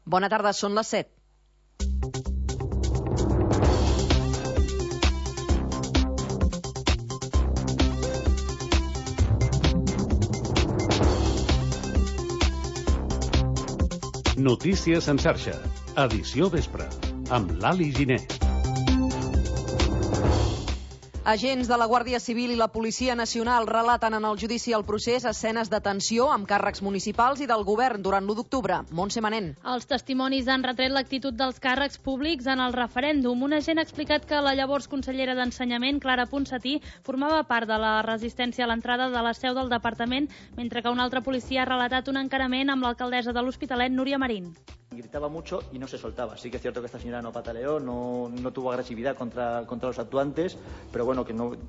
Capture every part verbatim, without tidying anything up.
Bona tarda, són les set. Notícies en xarxa, edició vespre, amb l'Ali Giner. Agents de la Guàrdia Civil i la Policia Nacional relaten en el judici al procés escenes de tensió amb càrrecs municipals i del govern durant l'u d'octubre. Montse Manent. Els testimonis han retret l'actitud dels càrrecs públics en el referèndum. Un agent ha explicat que la llavors consellera d'Ensenyament, Clara Ponsatí, formava part de la resistència a l'entrada de la seu del departament, mentre que un altre policia ha relatat un encarament amb l'alcaldessa de l'Hospitalet, Núria Marín. Gritaba mucho y no se soltaba. Sí que es cierto que esta señora no pataleó, no, no tuvo agresividad contra, contra los actuantes, pero bueno, que no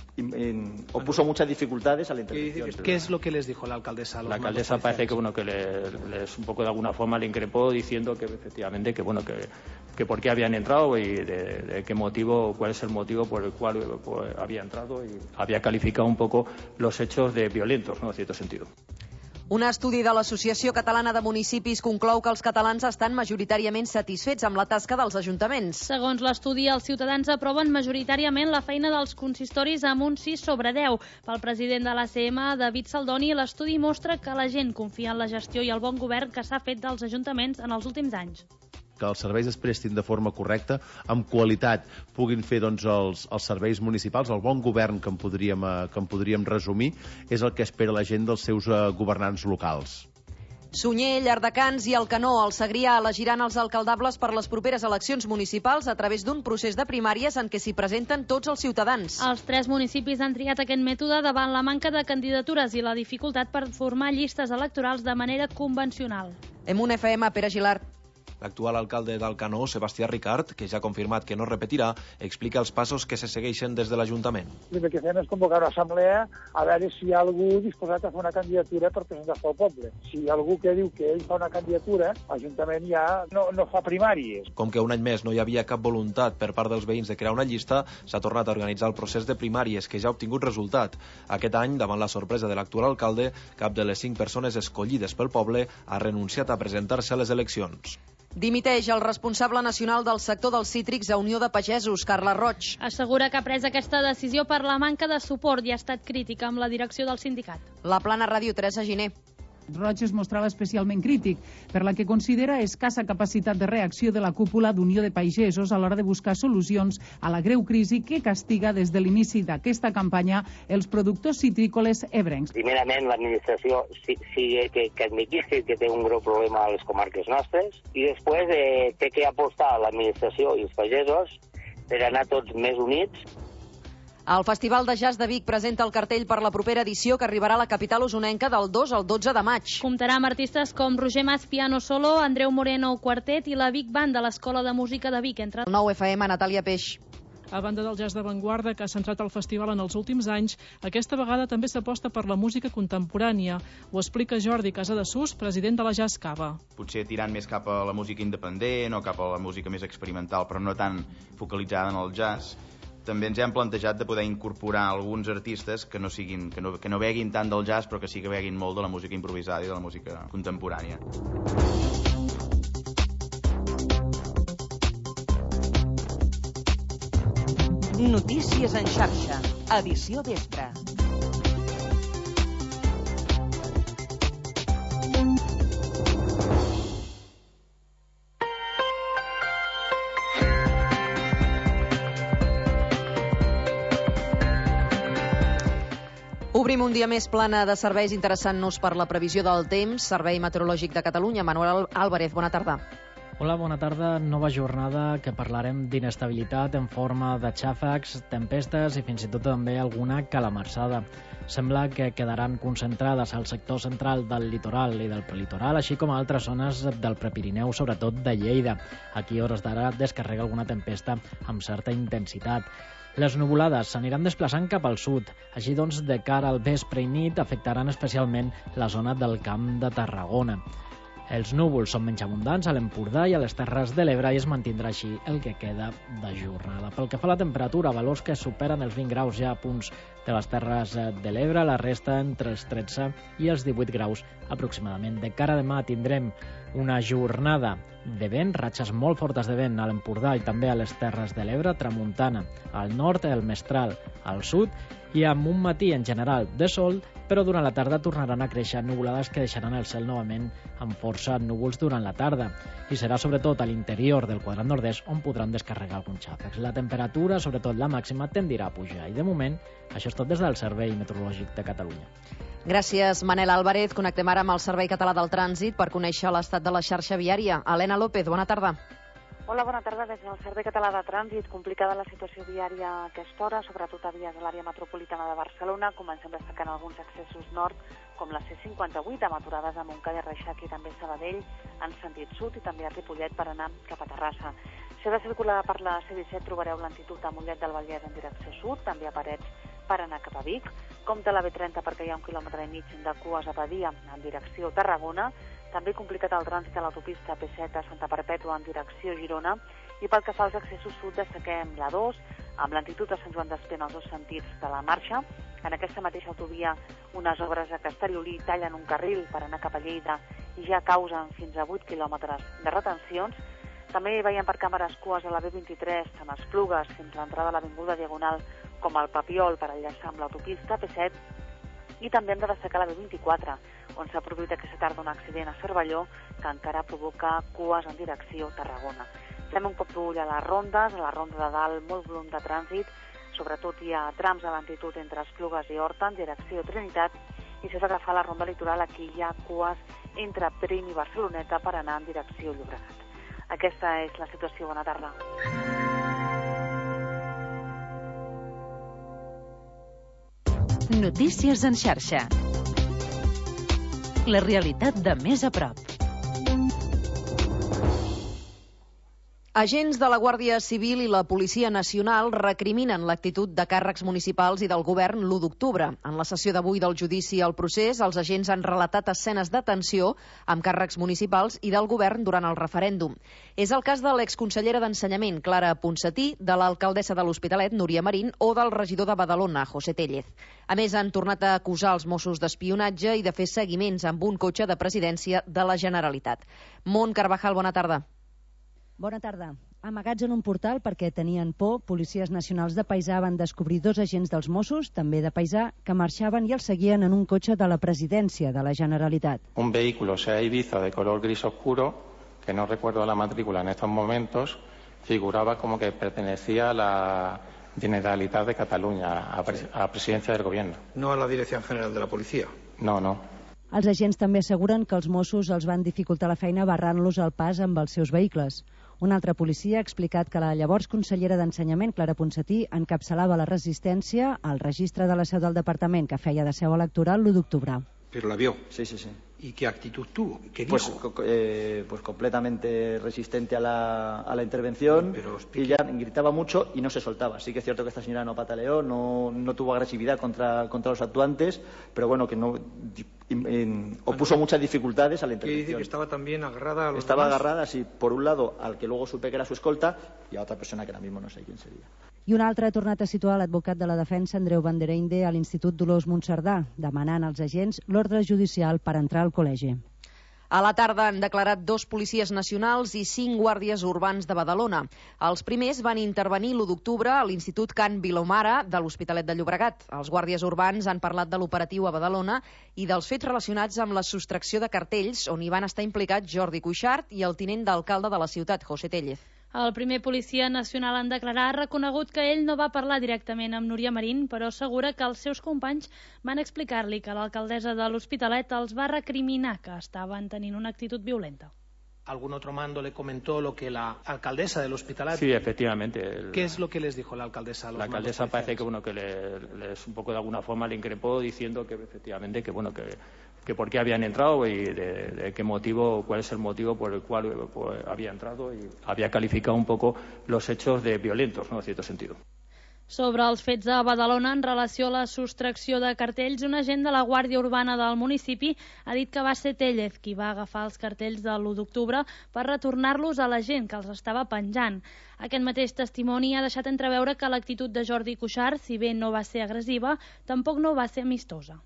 en, opuso muchas dificultades a la intervención. ¿Qué, ¿Qué es lo que les dijo la alcaldesa? La alcaldesa parece que, bueno, que les, les un poco de alguna forma le increpó diciendo que efectivamente que, bueno, que, que por qué habían entrado y de, de qué motivo, cuál es el motivo por el cual pues, había entrado, y había calificado un poco los hechos de violentos, ¿no?, en cierto sentido. Un estudi de l'Associació Catalana de Municipis conclou que els catalans estan majoritàriament satisfets amb la tasca dels ajuntaments. Segons l'estudi, els ciutadans aproven majoritàriament la feina dels consistoris amb un sis sobre deu. Pel president de l'A C M, David Saldoni, l'estudi mostra que la gent confia en la gestió i el bon govern que s'ha fet dels ajuntaments en els últims anys. Que els serveis es prestin de forma correcta, amb qualitat, puguin fer doncs, els, els serveis municipals, el bon govern que en, podríem, que en podríem resumir, és el que espera la gent dels seus uh, governants locals. Sunyer, Llardecans i Alcanó, al Segrià, elegiran els alcaldables per les properes eleccions municipals a través d'un procés de primàries en què s'hi presenten tots els ciutadans. Els tres municipis han triat aquest mètode davant la manca de candidatures i la dificultat per formar llistes electorals de manera convencional. En un F M, Pere Gilart. L'actual alcalde d'Alcanó, Sebastià Ricart, que ja ha confirmat que no repetirà, explica els passos que se segueixen des de l'Ajuntament. El que fem és convocar una assemblea a veure si hi ha algú disposat a fer una candidatura per presentar-se al poble. Si hi ha algú que diu que ell fa una candidatura, l'Ajuntament ja no, no fa primàries. Com que un any més no hi havia cap voluntat per part dels veïns de crear una llista, s'ha tornat a organitzar el procés de primàries, que ja ha obtingut resultat. Aquest any, davant la sorpresa de l'actual alcalde, cap de les cinc persones escollides pel poble ha renunciat a presentar-se a les eleccions. Dimiteix el responsable nacional del sector dels cítrics a Unió de Pagesos, Carla Roig. Assegura que ha pres aquesta decisió per la manca de suport i ha estat crítica amb la direcció del sindicat. La Plana Ràdio, Teresa Giner. Roig es mostrava especialment crític per la que considera escassa capacitat de reacció de la cúpula d'Unió de Pagesos a l'hora de buscar solucions a la greu crisi que castiga des de l'inici d'aquesta campanya els productors citrícoles ebrencs. Primerament, l'administració sí, sí que, que admetís que té un greu problema a les comarques nostres i després eh, té que apostar l'administració i els pagesos per anar tots més units. El Festival de Jazz de Vic presenta el cartell per la propera edició que arribarà a la capital usonenca del dos al dotze de maig. Comptarà amb artistes com Roger Mas Piano Solo, Andreu Moreno Quartet i la Vic Band de l'Escola de Música de Vic. Entre... El nou F M, Natàlia Peix. A banda del jazz d'avantguarda que ha centrat el festival en els últims anys, aquesta vegada també s'aposta per la música contemporània. Ho explica Jordi Casadesús, president de la Jazz Cava. Potser tirant més cap a la música independent o cap a la música més experimental, però no tan focalitzada en el jazz. També ens hem plantejat de poder incorporar alguns artistes que no siguin, que no, que no beguin tant del jazz, però que sí que beguin molt de la música improvisada i de la música contemporània. Notícies en xarxa, edició vespre. Obrim un dia més plana de serveis interessant-nos per la previsió del temps. Servei Meteorològic de Catalunya. Manuel Álvarez, bona tarda. Hola, bona tarda. Nova jornada que parlarem d'inestabilitat en forma de xàfecs, tempestes i fins i tot també alguna calamarsada. Sembla que quedaran concentrades al sector central del litoral i del prelitoral, així com a altres zones del Prepirineu, sobretot de Lleida. Aquí, a hores d'ara, descarrega alguna tempesta amb certa intensitat. Les nuvolades s'aniran desplaçant cap al sud. Així doncs, de cara al vespre i nit, afectaran especialment la zona del Camp de Tarragona. Els núvols són menys abundants a l'Empordà i a les Terres de l'Ebre i es mantindrà així el que queda de jornada. Pel que fa a la temperatura, valors que superen els vint graus ja a punts de les Terres de l'Ebre, la resta entre els tretze i els divuit graus aproximadament. De cara a demà tindrem Una jornada de vent, ratxes molt fortes de vent a l'Empordà i també a les Terres de l'Ebre, tramuntana, al nord el mestral, al sud, i amb un matí en general de sol, però durant la tarda tornaran a créixer nuvolades que deixaran el cel novament amb força núvols durant la tarda. I serà sobretot a l'interior del quadrat nord-est on podran descarregar alguns xàfecs. La temperatura, sobretot la màxima, tendirà a pujar. I de moment, això és tot des del Servei Meteorològic de Catalunya. Gràcies, Manel Álvarez. Connectem ara amb el Servei Català del Trànsit per conèixer l'estat de la xarxa viària. Helena López, bona tarda. Hola, bona tarda. Des del Servei Català de Trànsit, complicada la situació viària a aquesta hora, sobretot a vies de l'àrea metropolitana de Barcelona. Comencem destacant alguns accessos nord, com la C cinquanta-vuit, amb aturades a Montcada, Reixac i també Sabadell, en sentit sud, i també a Ripollet per anar cap a Terrassa. Si heu de circular per la C disset trobareu lentitud a Mollet del Vallès en direcció sud, també a Parets per anar cap a Vic. Compte a la B trenta perquè hi ha un quilòmetre i mig de cues a Badia en direcció Tarragona. També complicat el trànsit a l'autopista P set a Santa Perpètua en direcció Girona. I pel que fa als accessos sud destaquem la dos, amb lentitud a Sant Joan d'Espí en els dos sentits de la marxa. En aquesta mateixa autovia unes obres a Castellolí tallen un carril per anar cap a Lleida i ja causen fins a vuit quilòmetres de retencions. També veiem per càmeres cues a la B vint-i-tres en Esplugues fins a l'entrada a l'Avinguda Diagonal com el Papiol per enllaçar amb l'autopista P set, i també hem de destacar la B vint-i-quatre, on s'ha produït aquesta tarda un accident a Cervelló que encara provoca cues en direcció Tarragona. Fem un cop d'ull a les rondes, a la ronda de dalt molt volum de trànsit, sobretot hi ha trams de lentitud entre Esplugues i Horta en direcció Trinitat, i si has d'agafar la ronda litoral aquí hi ha cues entre Prim i Barceloneta per anar en direcció Llobregat. Aquesta és la situació. Bona tarda. Notícies en xarxa. La realitat de més a prop. Agents de la Guàrdia Civil i la Policia Nacional recriminen l'actitud de càrrecs municipals i del govern l'u d'octubre. En la sessió d'avui del judici al procés, els agents han relatat escenes de tensió amb càrrecs municipals i del govern durant el referèndum. És el cas de l'exconsellera d'Ensenyament, Clara Ponsatí, de l'alcaldessa de l'Hospitalet, Núria Marín, o del regidor de Badalona, José Tellez. A més, han tornat a acusar els Mossos d'espionatge i de fer seguiments amb un cotxe de presidència de la Generalitat. Mont Carvajal, bona tarda. Bona tarda. Amagats en un portal perquè tenien por, policies nacionals de Paisà van descobrir dos agents dels Mossos, també de Paisà, que marxaven i els seguien en un cotxe de la presidència de la Generalitat. Un vehículo Seat Ibiza de color gris oscuro, que no recuerdo la matrícula en estos momentos, figuraba como que pertenecía a la Generalitat de Cataluña, a la presidencia del gobierno. No a la Dirección General de la Policía. No, no. Els agents també asseguren que els Mossos els van dificultar la feina barrant-los el pas amb els seus vehicles. Un altre policia ha explicat que la llavors consellera d'Ensenyament, Clara Ponsatí, encapçalava la resistència al registre de la seu del departament que feia de seu electoral l'u d'octubre. Pero la vio. Sí, sí, sí. ¿Y qué actitud tuvo? ¿Qué pues, dijo? Eh, pues completamente resistente a la, a la intervención. Pero, y ella gritaba mucho y no se soltaba. Sí que es cierto que esta señora no pataleó, no, no tuvo agresividad contra, contra los actuantes, pero bueno, que no en, opuso muchas dificultades a la intervención. ¿Qué dice que estaba también agarrada a los Estaba demás? agarrada, sí, por un lado al que luego supe que era su escolta y a otra persona que ahora mismo no sé quién sería. I un altre ha tornat a situar l'advocat de la defensa, Andreu Bandereinde, a l'Institut Dolors Montcerdà, demanant als agents l'ordre judicial per entrar al col·legi. A la tarda han declarat dos policies nacionals i cinc guàrdies urbans de Badalona. Els primers van intervenir l'u d'octubre a l'Institut Can Vilomara de l'Hospitalet de Llobregat. Els guàrdies urbans han parlat de l'operatiu a Badalona i dels fets relacionats amb la sostracció de cartells, on hi van estar implicats Jordi Cuixart i el tinent d'alcalde de la ciutat, José Tellez. El primer policia nacional en declarar ha reconegut que ell no va parlar directament amb Núria Marín, però assegura que els seus companys van explicar-li que l'alcaldessa de l'Hospitalet els va recriminar que estaven tenint una actitud violenta. ¿Algún otro mando le comentó lo que la alcaldesa del Hospitalet? Sí, efectivamente. El, ¿Qué es lo que les dijo la alcaldesa? A los la alcaldesa mandos parece que bueno que le, les un poco de alguna forma le increpó diciendo que efectivamente que bueno que que por qué habían entrado y de, de qué motivo, cuál es el motivo por el cual pues, había entrado, y había calificado un poco los hechos de violentos, ¿no?, en cierto sentido. Sobre els fets de Badalona en relació a la sostracció de cartells, un agent de la Guàrdia Urbana del municipi ha dit que va ser Tellez qui va agafar els cartells de l'u d'octubre per retornar-los a la gent que els estava penjant. Aquest mateix testimoni ha deixat entreveure que l'actitud de Jordi Cuixart, si bé no va ser agressiva, tampoc no va ser amistosa.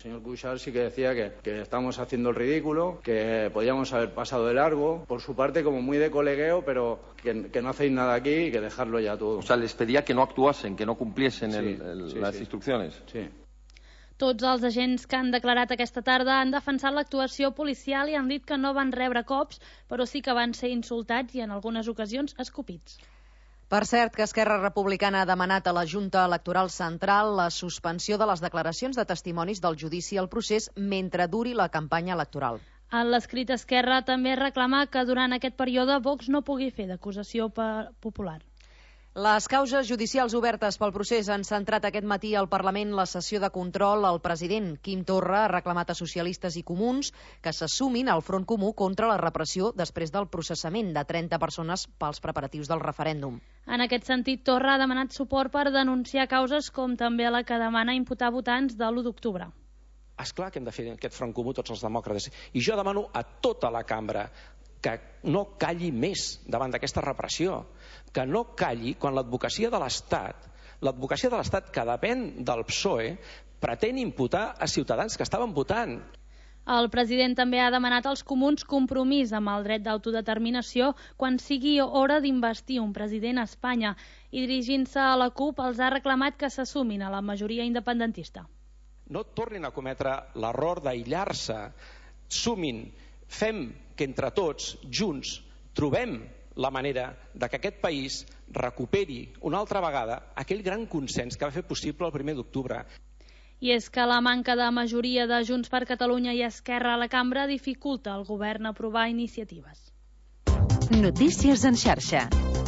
El señor Cuixart sí que decía que, que estamos haciendo el ridículo, que podíamos haber pasado de largo, por su parte como muy de colegueo, pero que, que no hacéis nada aquí y que dejarlo ya todo. O sea, les pedía que no actuasen, que no cumpliesen sí, el, el, sí, las sí. instrucciones. Sí. Tots els agents que han declarat aquesta tarda han defensat l'actuació policial i han dit que no van rebre cops, però sí que van ser insultats i en algunes ocasions escopits. Per cert, que Esquerra Republicana ha demanat a la Junta Electoral Central la suspensió de les declaracions de testimonis del judici al procés mentre duri la campanya electoral. En l'escrit Esquerra també reclama que durant aquest període Vox no pugui fer d'acusació popular. Les causes judicials obertes pel procés han centrat aquest matí al Parlament la sessió de control al president. Quim Torra ha reclamat a socialistes i comuns que se sumin al Front Comú contra la repressió després del processament de trenta persones pels preparatius del referèndum. En aquest sentit, Torra ha demanat suport per denunciar causes com també la que demana imputar votants de l'u d'octubre. És clar que hem de fer aquest Front Comú tots els demòcrates. I jo demano a tota la cambra que no calli més davant d'aquesta repressió, que no calli quan l'advocacia de l'Estat, l'advocacia de l'Estat que depèn del P S O E, pretén imputar a ciutadans que estaven votant. El president també ha demanat als comuns compromís amb el dret d'autodeterminació quan sigui hora d'investir un president a Espanya i dirigint-se a la CUP els ha reclamat que s'assumin a la majoria independentista. No tornin a cometre l'error d'aïllar-se, sumin, fem que entre tots, junts, trobem la manera de que aquest país recuperi una altra vegada aquell gran consens que va fer possible el primer d'octubre. I és que la manca de majoria de Junts per Catalunya i Esquerra a la cambra dificulta al govern aprovar iniciatives. Notícies en xarxa.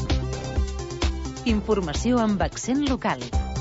Informació amb accent local.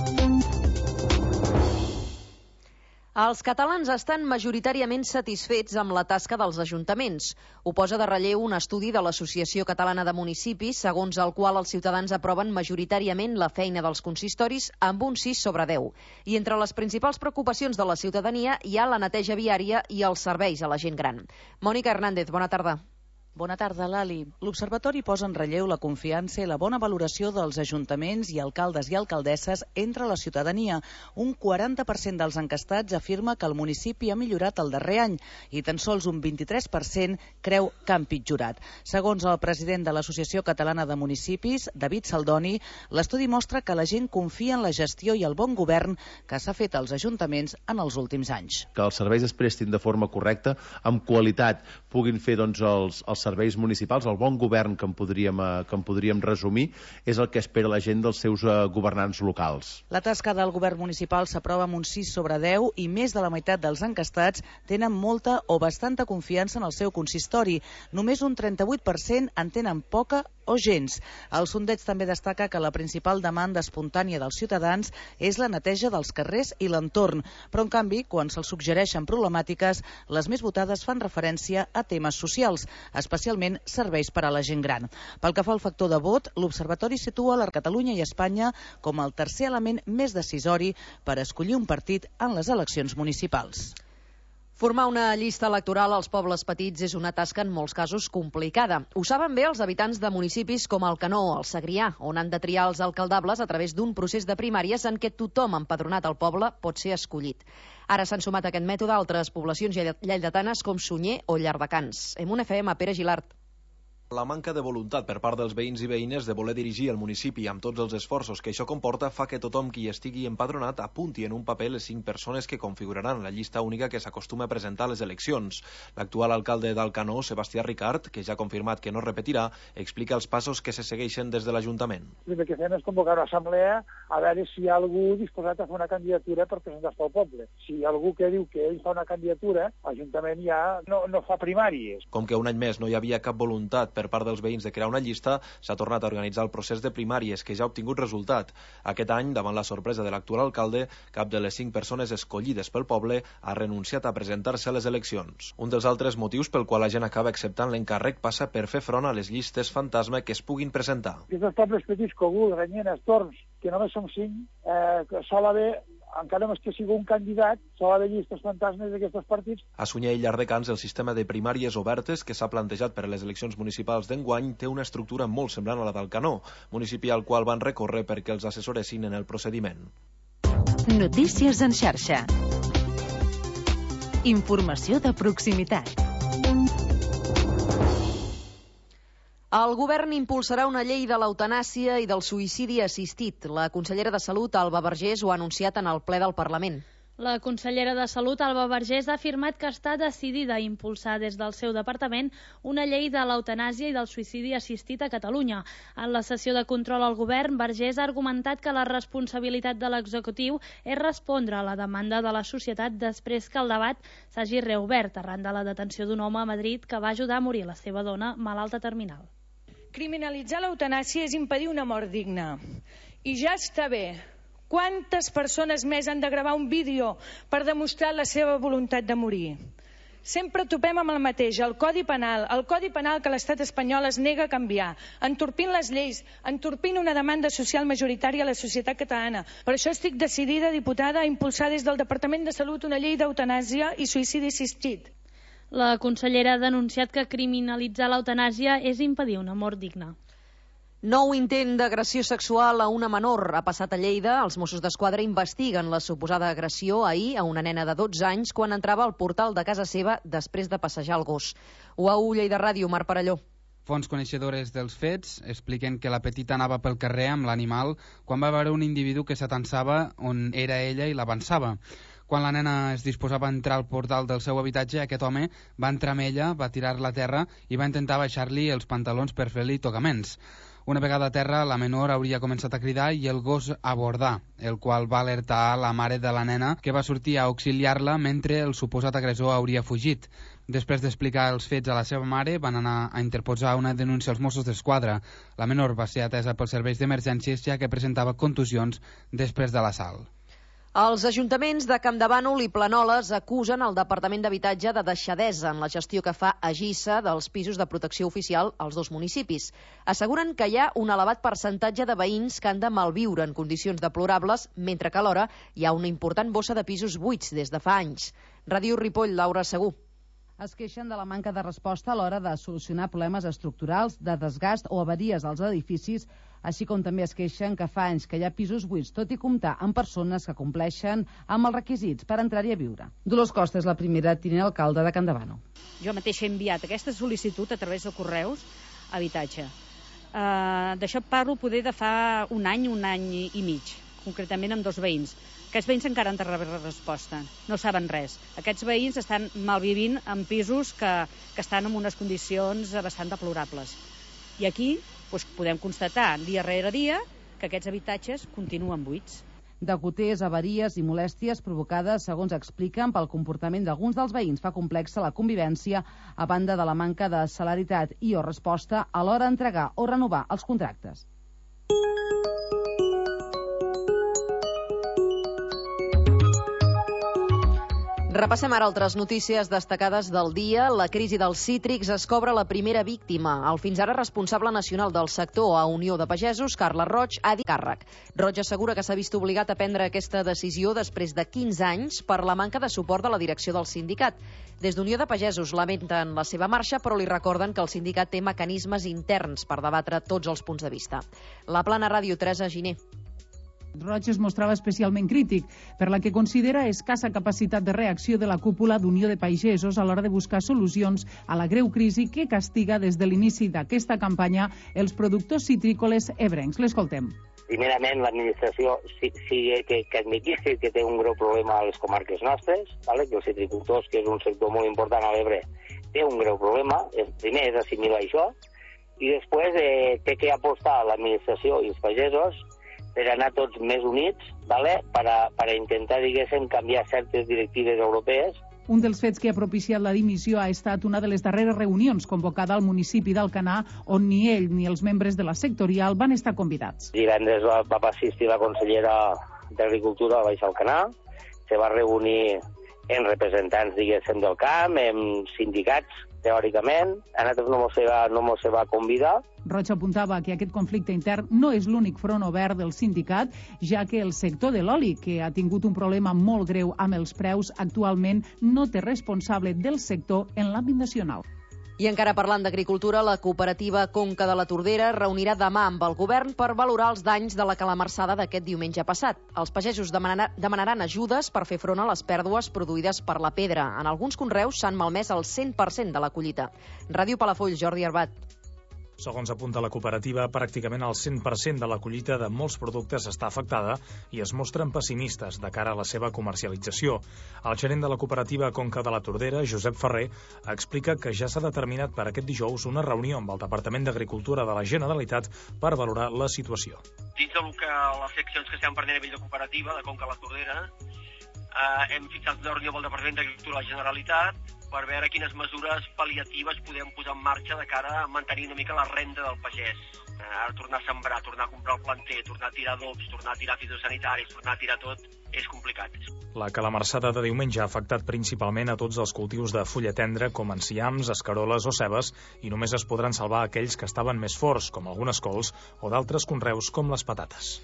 Els catalans estan majoritàriament satisfets amb la tasca dels ajuntaments. Ho posa de relleu un estudi de l'Associació Catalana de Municipis, segons el qual els ciutadans aproven majoritàriament la feina dels consistoris amb un sis sobre deu. I entre les principals preocupacions de la ciutadania hi ha la neteja viària i els serveis a la gent gran. Mònica Hernández, bona tarda. Bona tarda, Lali. L'Observatori posa en relleu la confiança i la bona valoració dels ajuntaments i alcaldes i alcaldesses entre la ciutadania. Un quaranta per cent dels encastats afirma que el municipi ha millorat el darrer any i tan sols un vint-i-tres per cent creu que ha empitjorat. Segons el president de l'Associació Catalana de Municipis, David Saldoni, l'estudi mostra que la gent confia en la gestió i el bon govern que s'ha fet als ajuntaments en els últims anys. Que els serveis es prestin de forma correcta, amb qualitat, puguin fer doncs, els, els serveis municipals, el bon govern que en podríem, que en podríem resumir, és el que espera la gent dels seus uh, governants locals. La tasca del govern municipal s'aprova amb un sis sobre deu i més de la meitat dels encastats tenen molta o bastanta confiança en el seu consistori. Només un trenta-vuit per cent en tenen poca o gens. El sondeig també destaca que la principal demanda espontània dels ciutadans és la neteja dels carrers i l'entorn, però en canvi, quan se'ls suggereixen problemàtiques, les més votades fan referència a temes socials, especialment serveis per a la gent gran. Pel que fa al factor de vot, l'Observatori situa la Catalunya i Espanya com el tercer element més decisori per escollir un partit en les eleccions municipals. Formar una llista electoral als pobles petits és una tasca en molts casos complicada. Ho saben bé els habitants de municipis com Alcanó o el Segrià, on han de triar els alcaldables a través d'un procés de primàries en què tothom empadronat al poble pot ser escollit. Ara s'han sumat a aquest mètode altres poblacions lleidatanes com Sunyer o Llardecans. En un F M, Pere Gilart. La manca de voluntat per part dels veïns i veïnes de voler dirigir el municipi amb tots els esforços que això comporta fa que tothom qui estigui empadronat apunti en un paper les cinc persones que configuraran la llista única que s'acostuma a presentar a les eleccions. L'actual alcalde d'Alcanó, Sebastià Ricart, que ja ha confirmat que no repetirà, explica els passos que se segueixen des de l'Ajuntament. El que fem és convocar una assemblea a veure si hi ha algú disposat a fer una candidatura per presentar-se al poble. Si hi ha algú que diu que ell fa una candidatura, l'Ajuntament ja no, no fa primàries. Com que un any més no hi havia cap voluntat per part dels veïns de crear una llista, s'ha tornat a organitzar el procés de primàries, que ja ha obtingut resultat. Aquest any, davant la sorpresa de l'actual alcalde, cap de les cinc persones escollides pel poble ha renunciat a presentar-se a les eleccions. Un dels altres motius pel qual la gent acaba acceptant l'encàrrec passa per fer front a les llistes fantasma que es puguin presentar. Aquests pobles petits, Cogul, Granyena, Torms, que només som cinc, eh, sol haver encara més que sigui un candidat, sol haver llistes fantasmes d'aquests partits. A Sunyer i Llardecans, el sistema de primàries obertes que s'ha plantejat per a les eleccions municipals d'enguany té una estructura molt semblant a la d'Alcanó, municipi al qual van recórrer perquè els assessoressin en el procediment. Notícies en xarxa. Informació de proximitat. El govern impulsarà una llei de l'eutanàsia i del suïcidi assistit. La consellera de Salut, Alba Vergés, ho ha anunciat en el ple del Parlament. La consellera de Salut, Alba Vergés, ha afirmat que està decidida a impulsar des del seu departament una llei de l'eutanàsia i del suïcidi assistit a Catalunya. En la sessió de control al govern, Vergés ha argumentat que la responsabilitat de l'executiu és respondre a la demanda de la societat després que el debat s'hagi reobert arran de la detenció d'un home a Madrid que va ajudar a morir la seva dona malalta terminal. Criminalitzar l'eutanàsia és impedir una mort digna. I ja està bé. Quantes persones més han de gravar un vídeo per demostrar la seva voluntat de morir? Sempre topem amb el mateix, el Codi Penal, el Codi Penal que l'estat espanyol es nega a canviar, entorpint les lleis, entorpint una demanda social majoritària a la societat catalana. Per això estic decidida, diputada, a impulsar des del Departament de Salut una llei d'eutanàsia i suïcidi assistit. La consellera ha denunciat que criminalitzar l'eutanàsia és impedir una mort digna. Nou intent d'agressió sexual a una menor ha passat a Lleida. Els Mossos d'Esquadra investiguen la suposada agressió ahir a una nena de dotze anys quan entrava al portal de casa seva després de passejar el gos. U A U Lleida Ràdio, Marc Parelló. Fonts coneixedores dels fets expliquen que la petita anava pel carrer amb l'animal quan va veure un individu que s'atansava on era ella i l'avançava. Quan la nena es disposava a entrar al portal del seu habitatge, aquest home va entrar amb ella, va tirar-la a terra i va intentar baixar-li els pantalons per fer-li tocaments. Una vegada a terra, la menor hauria començat a cridar i el gos a abordar, el qual va alertar la mare de la nena, que va sortir a auxiliar-la mentre el suposat agressor hauria fugit. Després d'explicar els fets a la seva mare, van anar a interposar una denúncia als Mossos d'Esquadra. La menor va ser atesa pels serveis d'emergències, ja que presentava contusions després de l'assalt. Els ajuntaments de Campdevànol i Planoles acusen el Departament d'Habitatge de deixadesa en la gestió que fa Agisa dels pisos de protecció oficial als dos municipis. Asseguren que hi ha un elevat percentatge de veïns que han de malviure en condicions deplorables, mentre que alhora hi ha una important bossa de pisos buits des de fa anys. Ràdio Ripoll, Laura Segú. Es queixen de la manca de resposta a l'hora de solucionar problemes estructurals, de desgast o avaries als edificis, així com també es queixen que fa anys que hi ha pisos buits, tot i comptar amb persones que compleixen amb els requisits per entrar-hi a viure. Dolors Costa és la primera tinent alcalde de Campdevànol. Jo mateixa he enviat aquesta sol·licitud a través de correus a habitatge. Uh, D'això parlo poder de fa un any, un any i mig, concretament amb dos veïns. Aquests veïns encara han de rebre resposta, no saben res. Aquests veïns estan malvivint en pisos que, que estan en unes condicions bastant deplorables. I aquí doncs, podem constatar dia rere dia que aquests habitatges continuen buits. De goters, avaries i molèsties provocades, segons expliquen, pel comportament d'alguns dels veïns fa complexa la convivència a banda de la manca de celeritat i o resposta a l'hora d'entregar o renovar els contractes. Repassem ara altres notícies destacades del dia. La crisi dels cítrics es cobra la primera víctima. El fins ara responsable nacional del sector a Unió de Pagesos, Carles Roig, ha dit càrrec. Roig assegura que s'ha vist obligat a prendre aquesta decisió després de quinze anys per la manca de suport de la direcció del sindicat. Des d'Unió de Pagesos lamenten la seva marxa, però li recorden que el sindicat té mecanismes interns per debatre tots els punts de vista. La Plana Ràdio, Teresa Giner. Roig es mostrava especialment crític per la que considera escassa capacitat de reacció de la cúpula d'Unió de Pagesos a l'hora de buscar solucions a la greu crisi que castiga des de l'inici d'aquesta campanya els productors citrícoles ebrencs. L'escoltem. Primerament, l'administració sí, sí que, que admetís que té un greu problema a les comarques nostres, vale? Que els citricultors, que és un sector molt important a l'Ebre, té un greu problema. El primer és assimilar això, i després eh, té que apostar l'administració i els pagesos per anar tots més units, vale? per, a, per a intentar, diguéssim, canviar certes directives europees. Un dels fets que ha propiciat la dimissió ha estat una de les darreres reunions convocada al municipi d'Alcanar, on ni ell ni els membres de la sectorial van estar convidats. Divendres va, va assistir la consellera d'Agricultura a Baix Alcanar, se va reunir en representants, diguéssim, del camp, en sindicats, teòricament. A nosaltres no mos va, no mos va convidar. Roig apuntava que aquest conflicte intern no és l'únic front obert del sindicat, ja que el sector de l'oli, que ha tingut un problema molt greu amb els preus, actualment no té responsable del sector en l'àmbit nacional. I encara parlant d'agricultura, la cooperativa Conca de la Tordera reunirà demà amb el govern per valorar els danys de la calamarsada d'aquest diumenge passat. Els pagesos demanaran ajudes per fer front a les pèrdues produïdes per la pedra. En alguns conreus s'han malmès el cent per cent de la collita. Ràdio Palafolls, Jordi Arbat. Segons apunta la cooperativa, pràcticament el cent per cent de la collita de molts productes està afectada i es mostren pessimistes de cara a la seva comercialització. El gerent de la cooperativa Conca de la Tordera, Josep Ferrer, explica que ja s'ha determinat per aquest dijous una reunió amb el Departament d'Agricultura de la Generalitat per valorar la situació. Dins del que les seccions que estem prenent a nivell de cooperativa, de Conca de la Tordera, eh, hem fixat una reunió amb el Departament d'Agricultura de la Generalitat per veure quines mesures pal·liatives podem posar en marxa de cara a mantenir una mica la renda del pagès. Ara tornar a sembrar, tornar a comprar el planter, tornar a tirar adobs, tornar a tirar fitosanitaris, tornar a tirar tot, és complicat. La calamarsada de diumenge ha afectat principalment a tots els cultius de fulla tendra com enciams, escaroles o cebes i només es podran salvar aquells que estaven més forts, com algunes cols, o d'altres conreus com les patates.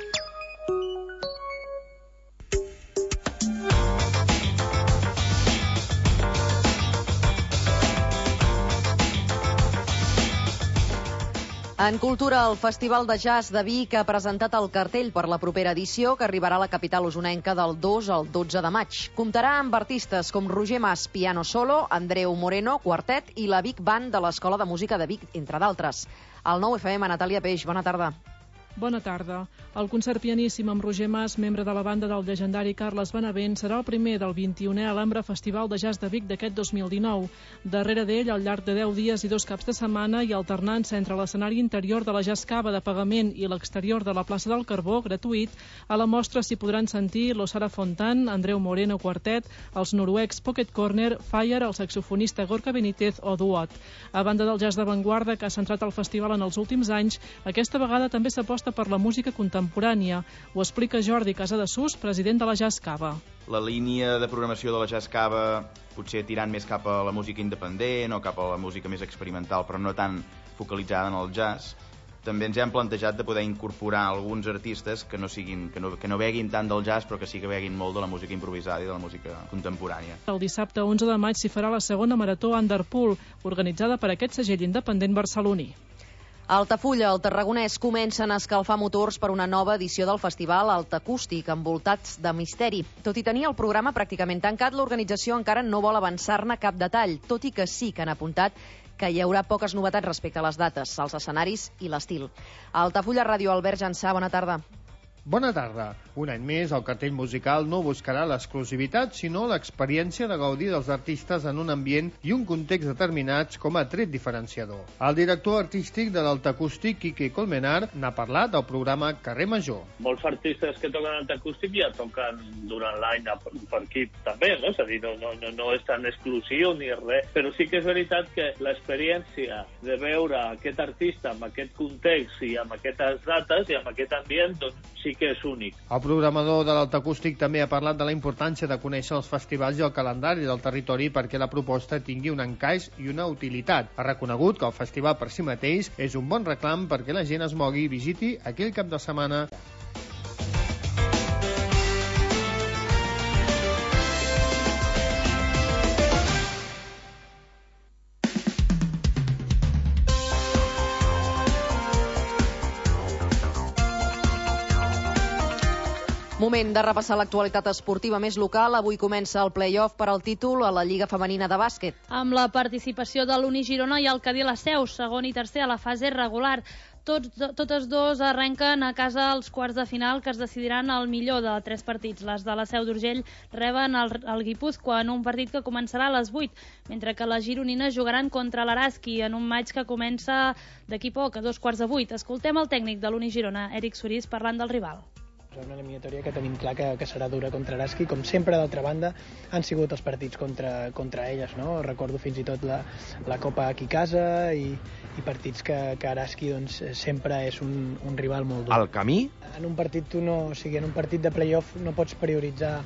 En cultura, el Festival de Jazz de Vic ha presentat el cartell per la propera edició que arribarà a la capital usonenca del dos al dotze de maig. Comptarà amb artistes com Roger Mas, piano solo, Andreu Moreno, quartet i la Vic Band de l'Escola de Música de Vic, entre d'altres. Al nou F M, Natàlia Peix, bona tarda. Bona tarda. El concert pianíssim amb Roger Mas, membre de la banda del llegendari Carles Benavent, serà el primer del vint-i-unè Alhambra Festival de Jazz de Vic d'aquest dos mil dinou. Darrere d'ell, al llarg de deu dies i dos caps de setmana i alternant-se entre l'escenari interior de la Jazz Cava de pagament i l'exterior de la plaça del Carbó, gratuït, a la mostra s'hi podran sentir l'Osara Fontan, Andreu Moreno Quartet, els noruecs Pocket Corner, Fire, el saxofonista Gorka Benítez o Duot. A banda del jazz d'avantguarda que ha centrat el festival en els últims anys, aquesta vegada també s'aposta per la música contemporània. Ho explica Jordi Casadesús, president de la Jazz Cava. La línia de programació de la Jazz Cava potser tirant més cap a la música independent o cap a la música més experimental, però no tan focalitzada en el jazz. També ens hem plantejat de poder incorporar alguns artistes que no siguin, que no, que no beguin tant del jazz, però que sí que beguin molt de la música improvisada i de la música contemporània. El dissabte onze de maig s'hi farà la segona marató Underpool, organitzada per aquest segell independent barceloní. A Altafulla, el Tarragonès, comencen a escalfar motors per una nova edició del festival Altacústic, envoltats de misteri. Tot i tenir el programa pràcticament tancat, l'organització encara no vol avançar-ne cap detall, tot i que sí que han apuntat que hi haurà poques novetats respecte a les dates, els escenaris i l'estil. A Altafulla Ràdio, Albert Jansà, bona tarda. Bona tarda. Un any més, el cartell musical no buscarà l'exclusivitat, sinó l'experiència de gaudir dels artistes en un ambient i un context determinats com a tret diferenciador. El director artístic de l'Altacústic, Quique Colmenar, n'ha parlat del programa Carrer Major. Molts artistes que toquen Altacústic ja toquen durant l'any per aquí també, no? És a dir, no, no, no és tan exclusiu ni res, però sí que és veritat que l'experiència de veure aquest artista amb aquest context i amb aquestes dates i amb aquest ambient, doncs sí que és únic. El programador de l'Altacústic també ha parlat de la importància de conèixer els festivals i el calendari del territori perquè la proposta tingui un encaix i una utilitat. Ha reconegut que el festival per si mateix és un bon reclam perquè la gent es mogui i visiti aquell cap de setmana. Moment de repassar l'actualitat esportiva més local. Avui comença el play-off per al títol a la Lliga Femenina de Bàsquet. Amb la participació de l'Uni Girona i el Cadí la Seu, segon i tercer a la fase regular. Tots, totes dos arrenquen a casa els quarts de final que es decidiran el millor de tres partits. Les de la Seu d'Urgell reben el, el Guipúzcoa en un partit que començarà a les vuit, mentre que les gironines jugaran contra l'Araski en un maig que comença d'aquí poc, a dos quarts de vuit. Escoltem el tècnic de l'Uni Girona, Eric Sorís, parlant del rival. És una eliminatòria que tenim clar que, que serà dura contra Araski, com sempre, d'altra banda, han sigut els partits contra, contra elles, no? Recordo fins i tot la, la Copa aquí a casa i, i partits que, que Araski doncs, sempre és un, un rival molt dur. El camí? En un partit tu no, o sigui, en un partit de play-off no pots prioritzar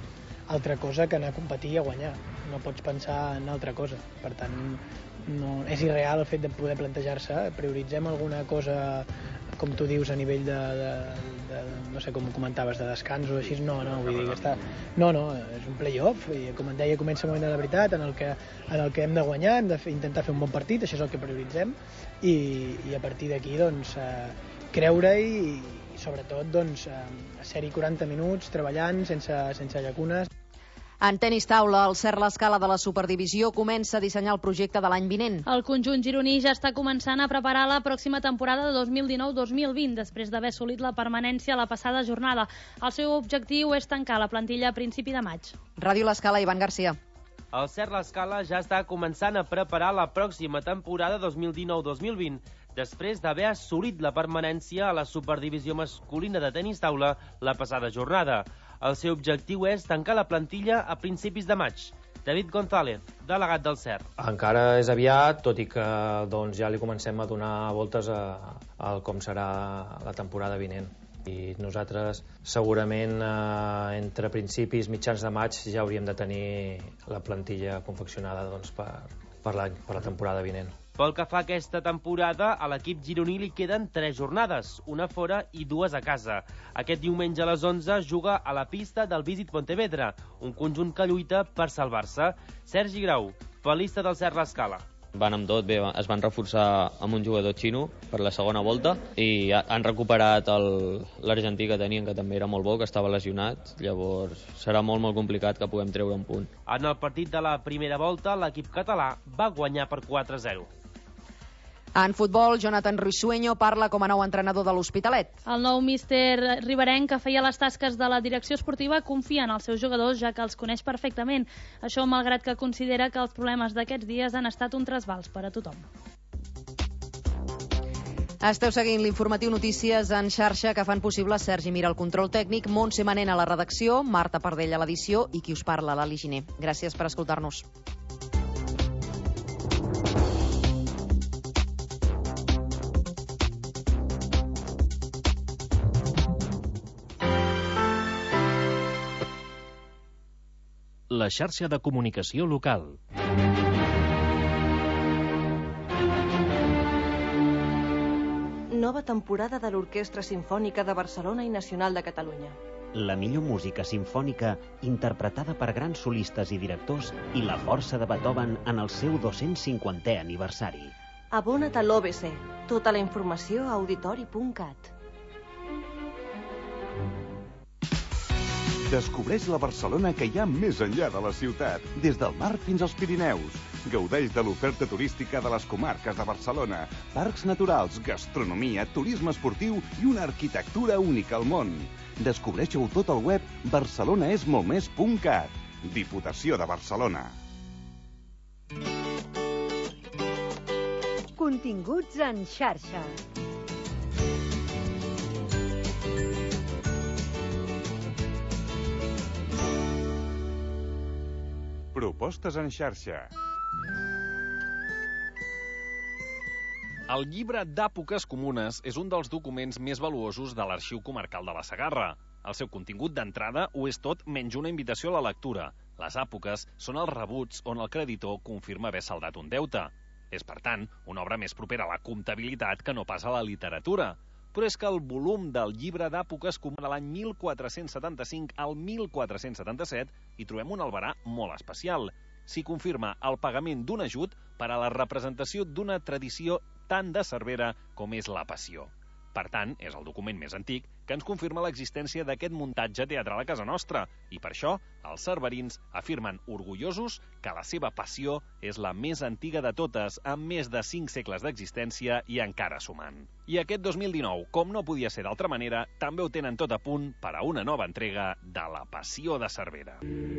altra cosa que anar a competir i a guanyar. No pots pensar en altra cosa. Per tant, no, és irreal el fet de poder plantejar-se, prioritzem alguna cosa, com tu dius, a nivell de, de, de no sé com ho comentaves, de descans o així, no, no, vull dir que està... No, no, és un play-off, i com et deia, comença el moment de la veritat, en el que, en el que hem de guanyar, hem de fer, intentar fer un bon partit, això és el que prioritzem, i, i a partir d'aquí, doncs, eh, creure-hi i, i sobretot, doncs, eh, ser-hi quaranta minuts treballant sense, sense llacunes. En tenis taula, el Cert L'Escala de la Superdivisió comença a dissenyar el projecte de l'any vinent. El conjunt gironí ja està començant a preparar la pròxima temporada de dos mil dinou dos mil vint, després d'haver assolit la permanència a la passada jornada. El seu objectiu és tancar la plantilla a principi de maig. Ràdio L'Escala, Ivan Garcia. El Cert L'Escala ja està començant a preparar la pròxima temporada dos mil dinou dos mil vint, després d'haver assolit la permanència a la Superdivisió masculina de tenis taula la passada jornada. El seu objectiu és tancar la plantilla a principis de maig. David González, delegat del Cert. Encara és aviat, tot i que doncs, ja li comencem a donar voltes a, a com serà la temporada vinent. I nosaltres segurament eh, entre principis mitjans de maig ja hauríem de tenir la plantilla confeccionada doncs, per, per, la, per la temporada vinent. Pel que fa a aquesta temporada, a l'equip gironí li queden tres jornades, una fora i dues a casa. Aquest diumenge a les onze juga a la pista del Visit Pontevedra, un conjunt que lluita per salvar-se. Sergi Grau, palista del Cert L'Escala. Van amb tot, bé, es van reforçar amb un jugador xino per la segona volta i han recuperat l'argentí que tenien, que també era molt bo, que estava lesionat. Llavors serà molt, molt complicat que puguem treure un punt. En el partit de la primera volta, l'equip català va guanyar per quatre a zero. En futbol, Jonathan Risueño parla com a nou entrenador de l'Hospitalet. El nou míster riberenc, que feia les tasques de la direcció esportiva, confia en els seus jugadors, ja que els coneix perfectament. Això malgrat que considera que els problemes d'aquests dies han estat un trasbals per a tothom. Esteu seguint l'informatiu Notícies en xarxa, que fan possible Sergi Mira al control tècnic, Montse Manent a la redacció, Marta Pardell a l'edició i qui us parla, l'Ali Giner. Gràcies per escoltar-nos. La xarxa de comunicació local. Nova temporada de l'Orquestra Simfònica de Barcelona i Nacional de Catalunya. La millor música simfònica interpretada per grans solistes i directors i la força de Beethoven en el seu dos-cents cinquantè aniversari. Abona't a l'O B C. Tota la informació a auditori punt cat. Descobreix la Barcelona que hi ha més enllà de la ciutat, des del mar fins als Pirineus. Gaudeix de l'oferta turística de les comarques de Barcelona, parcs naturals, gastronomia, turisme esportiu i una arquitectura única al món. Descobreixeu tot al web barcelonaesmoltmés punt cat. Diputació de Barcelona. Continguts en xarxa. Propostes en xarxa. El llibre d'Èpoques Comunes és un dels documents més valuosos de l'Arxiu Comarcal de la Segarra. El seu contingut d'entrada ho és tot menys una invitació a la lectura. Les èpoques són els rebuts on el creditor confirma haver saldat un deute. És, per tant, una obra més propera a la comptabilitat que no pas a la literatura. Però és que el volum del llibre d'Èpoques Comunes de l'any mil quatre-cents setanta-cinc al mil quatre-cents setanta-set hi trobem un albarà molt especial. S'hi confirma el pagament d'un ajut per a la representació d'una tradició tan de Cervera com és la Passió. Per tant, és el document més antic que ens confirma l'existència d'aquest muntatge teatral a casa nostra, i per això els cerverins afirmen orgullosos que la seva Passió és la més antiga de totes, amb més de cinc segles d'existència i encara sumant. I aquest dos mil dinou, com no podia ser d'altra manera, també ho tenen tot a punt per a una nova entrega de la Passió de Cervera.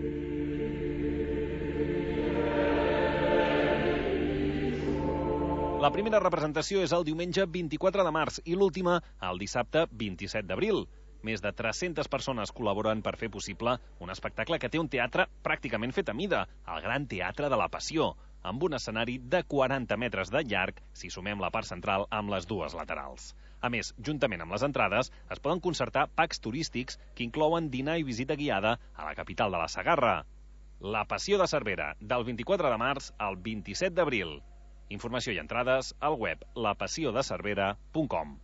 La primera representació és el diumenge vint-i-quatre de març i l'última el dissabte vint-i-set d'abril. Més de tres-centes persones col·laboren per fer possible un espectacle que té un teatre pràcticament fet a mida, el Gran Teatre de la Passió, amb un escenari de quaranta metres de llarg, si sumem la part central amb les dues laterals. A més, juntament amb les entrades, es poden concertar packs turístics que inclouen dinar i visita guiada a la capital de la Segarra. La Passió de Cervera, del vint-i-quatre de març al vint-i-set d'abril. Informació i entrades al web la passió de cervera punt com.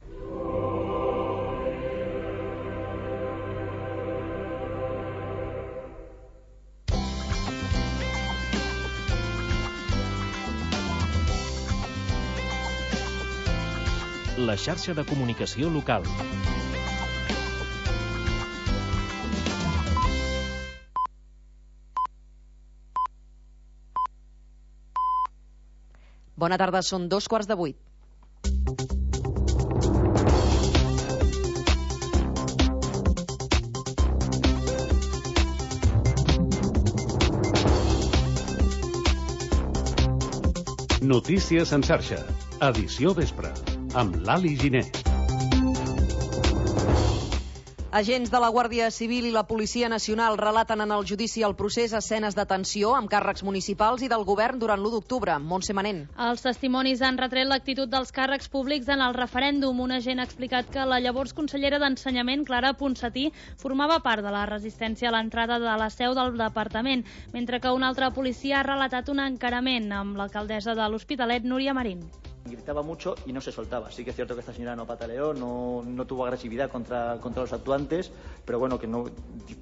La xarxa de comunicació local. Bona tarda, són dos quarts de vuit. Notícies en xarxa. Edició vespre. Amb l'Ali Giner. Agents de la Guàrdia Civil i la Policia Nacional relaten en el judici el procés escenes de tensió amb càrrecs municipals i del govern durant l'u d'octubre. Montse Manent. Els testimonis han retret l'actitud dels càrrecs públics en el referèndum. Un agent ha explicat que la llavors consellera d'Ensenyament, Clara Ponsatí, formava part de la resistència a l'entrada de la seu del departament, mentre que un altre policia ha relatat un encarament amb l'alcaldessa de l'Hospitalet, Núria Marín. Gritaba mucho y no se soltaba. Sí que es cierto que esta señora no pataleó, no, no tuvo agresividad contra, contra los actuantes, pero bueno, que no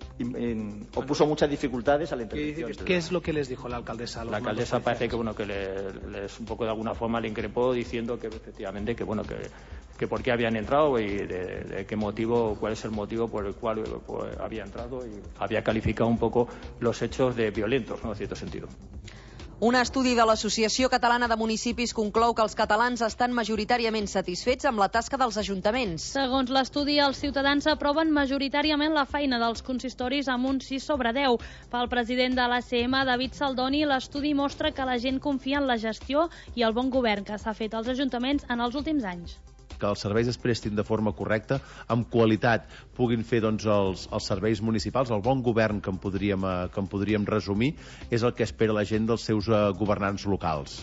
en, opuso muchas dificultades a la intervención. ¿Qué, ¿Qué es lo que les dijo la alcaldesa? A los la alcaldesa parece que bueno que le, les un poco de alguna forma le increpó diciendo que efectivamente que bueno que, que por qué habían entrado y de, de qué motivo, cuál es el motivo por el cual pues, había entrado y había calificado un poco los hechos de violentos, ¿no? En cierto sentido. Un estudi de l'Associació Catalana de Municipis conclou que els catalans estan majoritàriament satisfets amb la tasca dels ajuntaments. Segons l'estudi, els ciutadans aproven majoritàriament la feina dels consistoris amb un sis sobre deu. Pel president de l'A C M, David Saldoni, l'estudi mostra que la gent confia en la gestió i el bon govern que s'ha fet als ajuntaments en els últims anys. Que els serveis es prestin de forma correcta, amb qualitat, puguin fer doncs, els, els serveis municipals, el bon govern que en podríem, eh, que en podríem resumir, és el que espera la gent dels seus eh, governants locals.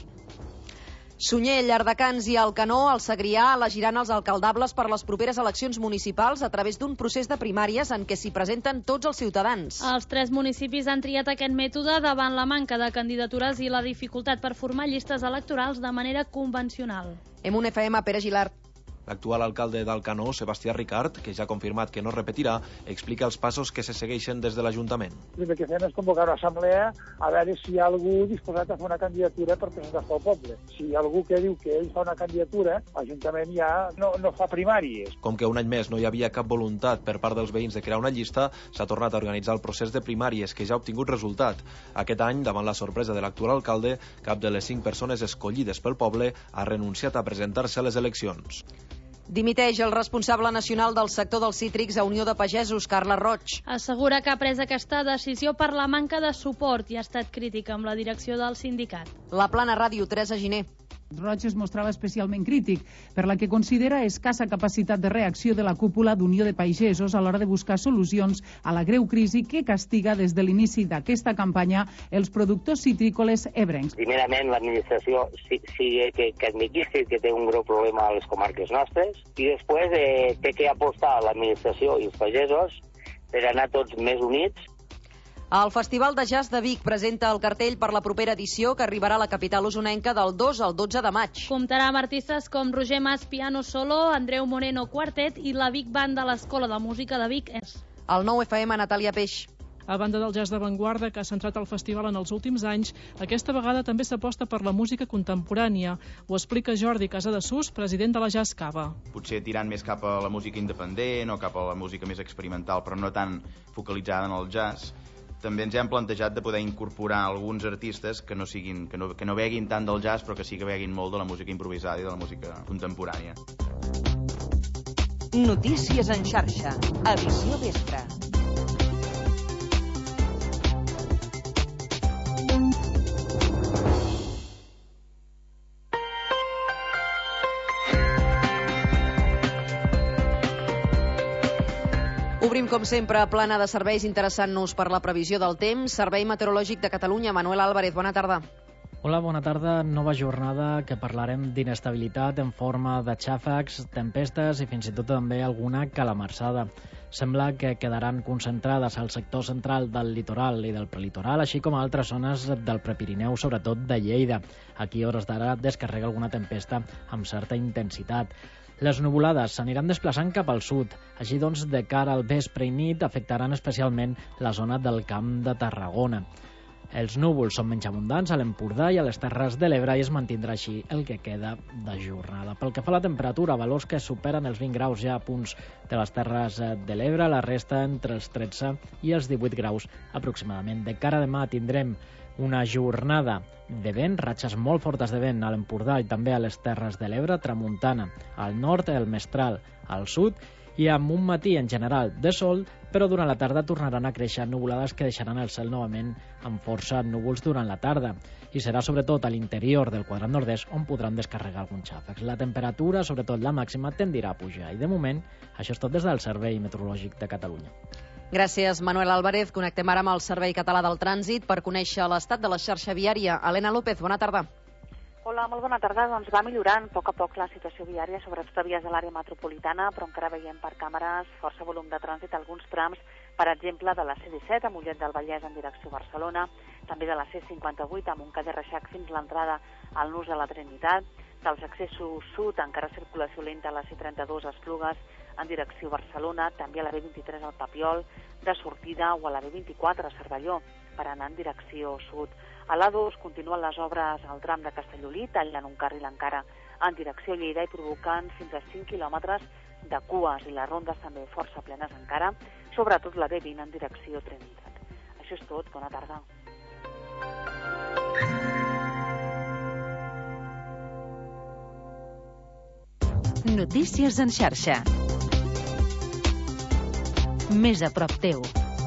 Sunyer, Llardecans i Alcanó, al Segrià, elegiran els alcaldables per les properes eleccions municipals a través d'un procés de primàries en què s'hi presenten tots els ciutadans. Els tres municipis han triat aquest mètode davant la manca de candidatures i la dificultat per formar llistes electorals de manera convencional. En un F M, Pere Gilart. L'actual alcalde d'Alcanó, Sebastià Ricard, que ja ha confirmat que no repetirà, explica els passos que se segueixen des de l'Ajuntament. El primer que fem és convocar una assemblea a veure si hi ha algú disposat a fer una candidatura per presentar-se al poble. Si hi ha algú que diu que ell fa una candidatura, l'Ajuntament ja no, no fa primàries. Com que un any més no hi havia cap voluntat per part dels veïns de crear una llista, s'ha tornat a organitzar el procés de primàries, que ja ha obtingut resultat. Aquest any, davant la sorpresa de l'actual alcalde, cap de les cinc persones escollides pel poble ha renunciat a presentar-se a les eleccions. Dimiteix el responsable nacional del sector dels cítrics a Unió de Pagesos, Carla Roig. Assegura que ha pres aquesta decisió per la manca de suport i ha estat crítica amb la direcció del sindicat. La Plana Ràdio, Teresa Giner. Roig es mostrava especialment crític per la que considera escassa capacitat de reacció de la cúpula d'Unió de Pagesos a l'hora de buscar solucions a la greu crisi que castiga des de l'inici d'aquesta campanya els productors citrícoles ebrencs. Primerament, l'administració sí, sí que, que admetís que té un greu problema a les comarques nostres i després eh, té que apostar l'administració i els pagesos per anar tots més units. El Festival de Jazz de Vic presenta el cartell per la propera edició que arribarà a la capital usonenca del dos al dotze de maig. Comptarà amb artistes com Roger Mas Piano Solo, Andreu Moreno Quartet i la Vic Band de l'Escola de Música de Vic. El nou F M, Natàlia Peix. A banda del jazz d'avantguarda que ha centrat el festival en els últims anys, aquesta vegada també s'aposta per la música contemporània. Ho explica Jordi Casadesús, president de la Jazz Cava. Potser tirant més cap a la música independent o cap a la música més experimental, però no tan focalitzada en el jazz. També ens hem plantejat de poder incorporar alguns artistes que no, siguin, que no, que no beguin tant del jazz, però que sí que beguin molt de la música improvisada i de la música contemporània. Notícies en xarxa. Edició vespre. Obrim, com sempre, a plana de serveis interessant-nos per la previsió del temps. Servei Meteorològic de Catalunya, Manuel Álvarez, bona tarda. Hola, bona tarda. Nova jornada que parlarem d'inestabilitat en forma de xàfecs, tempestes i fins i tot també alguna calamarsada. Sembla que quedaran concentrades al sector central del litoral i del prelitoral, així com a altres zones del Prepirineu, sobretot de Lleida. Aquí, a hores d'ara, descarrega alguna tempesta amb certa intensitat. Les nuvolades s'aniran desplaçant cap al sud, així doncs de cara al vespre i nit afectaran especialment la zona del Camp de Tarragona. Els núvols són menys abundants a l'Empordà i a les Terres de l'Ebre i es mantindrà així el que queda de jornada. Pel que fa a la temperatura, valors que superen els vint graus ja a punts de les Terres de l'Ebre, la resta entre els tretze i els divuit graus aproximadament. De cara a demà tindrem una jornada de vent, ratxes molt fortes de vent a l'Empordà i també a les Terres de l'Ebre, tramuntana al nord, el mestral al sud, i amb un matí en general de sol, però durant la tarda tornaran a créixer nuvolades que deixaran el cel novament amb força núvols durant la tarda. I serà sobretot a l'interior del quadrat nord-est on podran descarregar alguns xàfecs. La temperatura, sobretot la màxima, tendirà a pujar. I de moment, això és tot des del Servei Meteorològic de Catalunya. Gràcies, Manuel Álvarez. Connectem ara amb el Servei Català del Trànsit per conèixer l'estat de la xarxa viària. Helena López, bona tarda. Hola, molt bona tarda. Doncs va millorant a poc a poc la situació viària, sobretot a vies de l'àrea metropolitana, però encara veiem per càmeres força volum de trànsit a alguns trams, per exemple, de la C disset a Mollet del Vallès en direcció a Barcelona, també de la C cinquanta-vuit a Montcada i Reixac fins a l'entrada al Nus de la Trinitat, dels accessos sud, encara circulació lenta a la C trenta-dos a Esplugues en direcció a Barcelona, també a la B vint-i-tres al Papiol, de sortida, o a la B vint-i-quatre a Cervelló, per anar en direcció sud. A l'A dos continuen les obres al tram de Castellolí, tallant un carril encara en direcció a Lleida i provocant fins a cinc quilòmetres de cues, i les rondes també força plenes encara, sobretot la B vint en direcció Trinitat. Això és tot, bona tarda. Notícies en xarxa. Més a prop teu.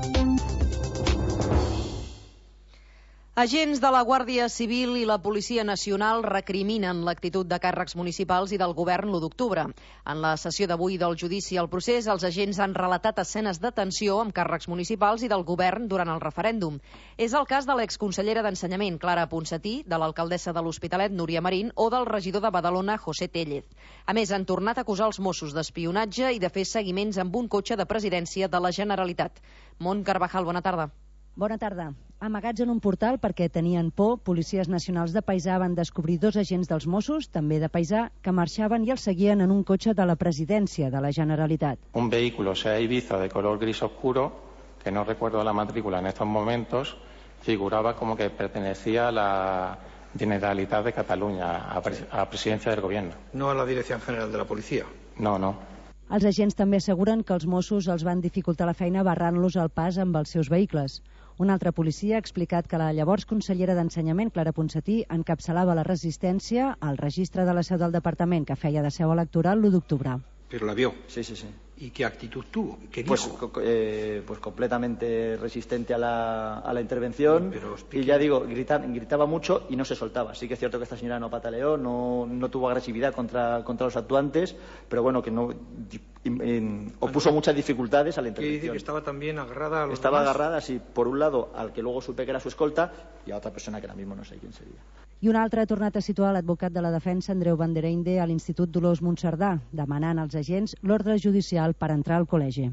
Agents de la Guàrdia Civil i la Policia Nacional recriminen l'actitud de càrrecs municipals i del govern l'u d'octubre. En la sessió d'avui del judici al procés, els agents han relatat escenes de tensió amb càrrecs municipals i del govern durant el referèndum. És el cas de l'exconsellera d'Ensenyament, Clara Ponsatí, de l'alcaldessa de l'Hospitalet, Núria Marín, o del regidor de Badalona, José Tellez. A més, han tornat a acusar els Mossos d'espionatge i de fer seguiments amb un cotxe de presidència de la Generalitat. Mont Carvajal, bona tarda. Bona tarda. Amagats en un portal perquè tenien por, policies nacionals de Paisà van descobrir dos agents dels Mossos, també de Paisà, que marxaven i els seguien en un cotxe de la presidència de la Generalitat. Un vehículo Seat Ibiza de color gris oscuro, que no recuerdo la matrícula en estos momentos, figuraba como que pertenecía a la Generalitat de Cataluña, a, pres a presidencia del gobierno. No a la Dirección General de la Policía. No, no. Els agents també asseguren que els Mossos els van dificultar la feina barrant-los al pas amb els seus vehicles. Un altre policia ha explicat que la llavors consellera d'Ensenyament, Clara Ponsatí, encapçalava la resistència al registre de la seu del departament, que feia de seu electoral l'u d'octubre. Pero la vio. Sí, sí, sí. ¿Y qué actitud tuvo? ¿Qué pues, dijo? Eh, pues completamente resistente a la, a la intervención. Pero, y ya digo, grita, gritaba mucho y no se soltaba. Sí que es cierto que esta señora no pataleó, no, no tuvo agresividad contra, contra los actuantes, pero bueno, que no in, in, opuso muchas dificultades a la intervención. ¿Qué dice que estaba también agarrada a los Estaba demás? agarrada, sí, por un lado al que luego supe que era su escolta y a otra persona que ahora mismo no sé quién sería. I un altre ha tornat a situar l'advocat de la defensa, Andreu Bandereinde, a l'Institut Dolors Montcerdà, demanant als agents l'ordre judicial per entrar al col·legi.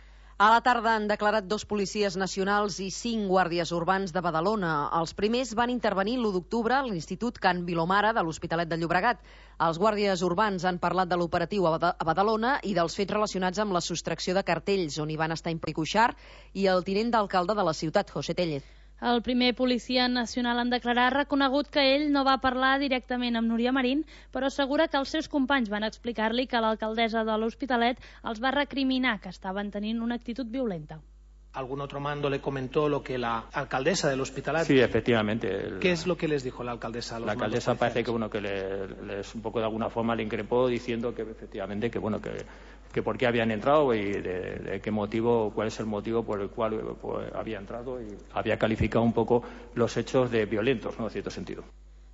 A la tarda han declarat dos policies nacionals i cinc guàrdies urbans de Badalona. Els primers van intervenir l'u d'octubre a l'Institut Can Vilomara de l'Hospitalet de Llobregat. Els guàrdies urbans han parlat de l'operatiu a Badalona i dels fets relacionats amb la sostracció de cartells, on hi van estar implicat Cuixart i el tinent d'alcalde de la ciutat, José Tellez. El primer policia nacional en declarar ha reconegut que ell no va parlar directament amb Núria Marín, però assegura que els seus companys van explicar-li que l'alcaldessa de l'Hospitalet els va recriminar que estaven tenint una actitud violenta. ¿Algún otro mando le comentó lo que la alcaldesa del Hospitalet? Sí, efectivamente. El, ¿Qué es lo que les dijo la alcaldesa a los La alcaldesa parece que, bueno, que les le, un poco de alguna forma le increpó diciendo que efectivamente que, bueno, que, que por qué habían entrado y de, de qué motivo, cuál es el motivo por el cual pues, había entrado, y había calificado un poco los hechos de violentos, ¿no?, en cierto sentido.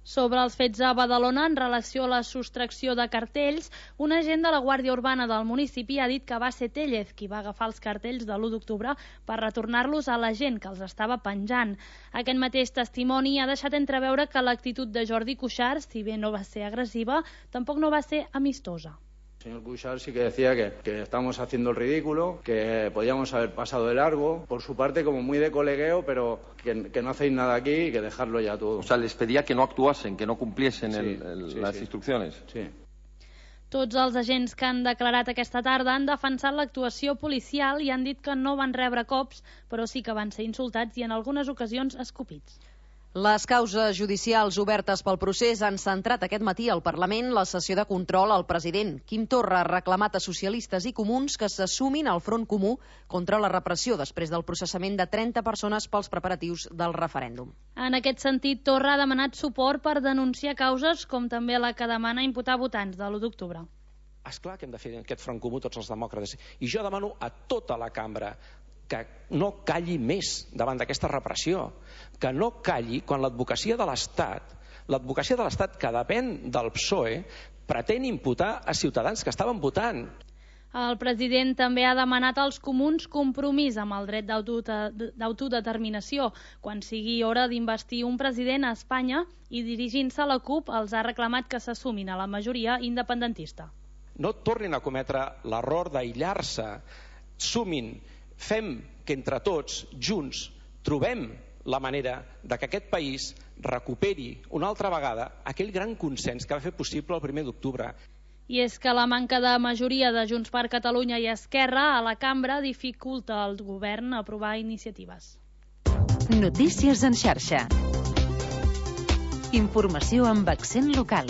Sobre els fets a Badalona en relació a la sostracció de cartells, un agent de la Guàrdia Urbana del municipi ha dit que va ser Tellez qui va agafar els cartells de l'u d'octubre per retornar-los a la gent que els estava penjant. Aquest mateix testimoni ha deixat entreveure que l'actitud de Jordi Cuixart, si bé no va ser agressiva, tampoc no va ser amistosa. El señor Cuixart sí que decía que, que estamos haciendo el ridículo, que podíamos haber pasado de largo, por su parte como muy de colegueo, pero que, que no hacéis nada aquí y que dejarlo ya todo. O sea, les pedía que no actuasen, que no cumpliesen sí, el, el, sí, las sí. instrucciones. Sí. Tots els agents que han declarat aquesta tarda han defensat l'actuació policial i han dit que no van rebre cops, però sí que van ser insultats i en algunes ocasions escopits. Les causes judicials obertes pel procés han centrat aquest matí al Parlament la sessió de control al president. Quim Torra ha reclamat a socialistes i comuns que se sumin al Front Comú contra la repressió després del processament de trenta persones pels preparatius del referèndum. En aquest sentit, Torra ha demanat suport per denunciar causes com també la que demana imputar votants de l'u d'octubre. Esclar que hem de fer aquest front comú tots els demòcrates. I jo demano a tota la cambra que no calli més davant d'aquesta repressió, que no calli quan l'advocacia de l'Estat, l'advocacia de l'Estat que depèn del P S O E, pretén imputar a ciutadans que estaven votant. El president també ha demanat als comuns compromís amb el dret d'autodeterminació quan sigui hora d'investir un president a Espanya i dirigint-se a la CUP els ha reclamat que se sumin a la majoria independentista. No tornin a cometre l'error d'aïllar-se, sumin, fem que entre tots, junts, trobem la manera de que aquest país recuperi una altra vegada aquell gran consens que va fer possible el primer d'octubre. I és que la manca de majoria de Junts per Catalunya i Esquerra a la cambra dificulta al govern aprovar iniciatives. Notícies en xarxa. Informació amb accent local.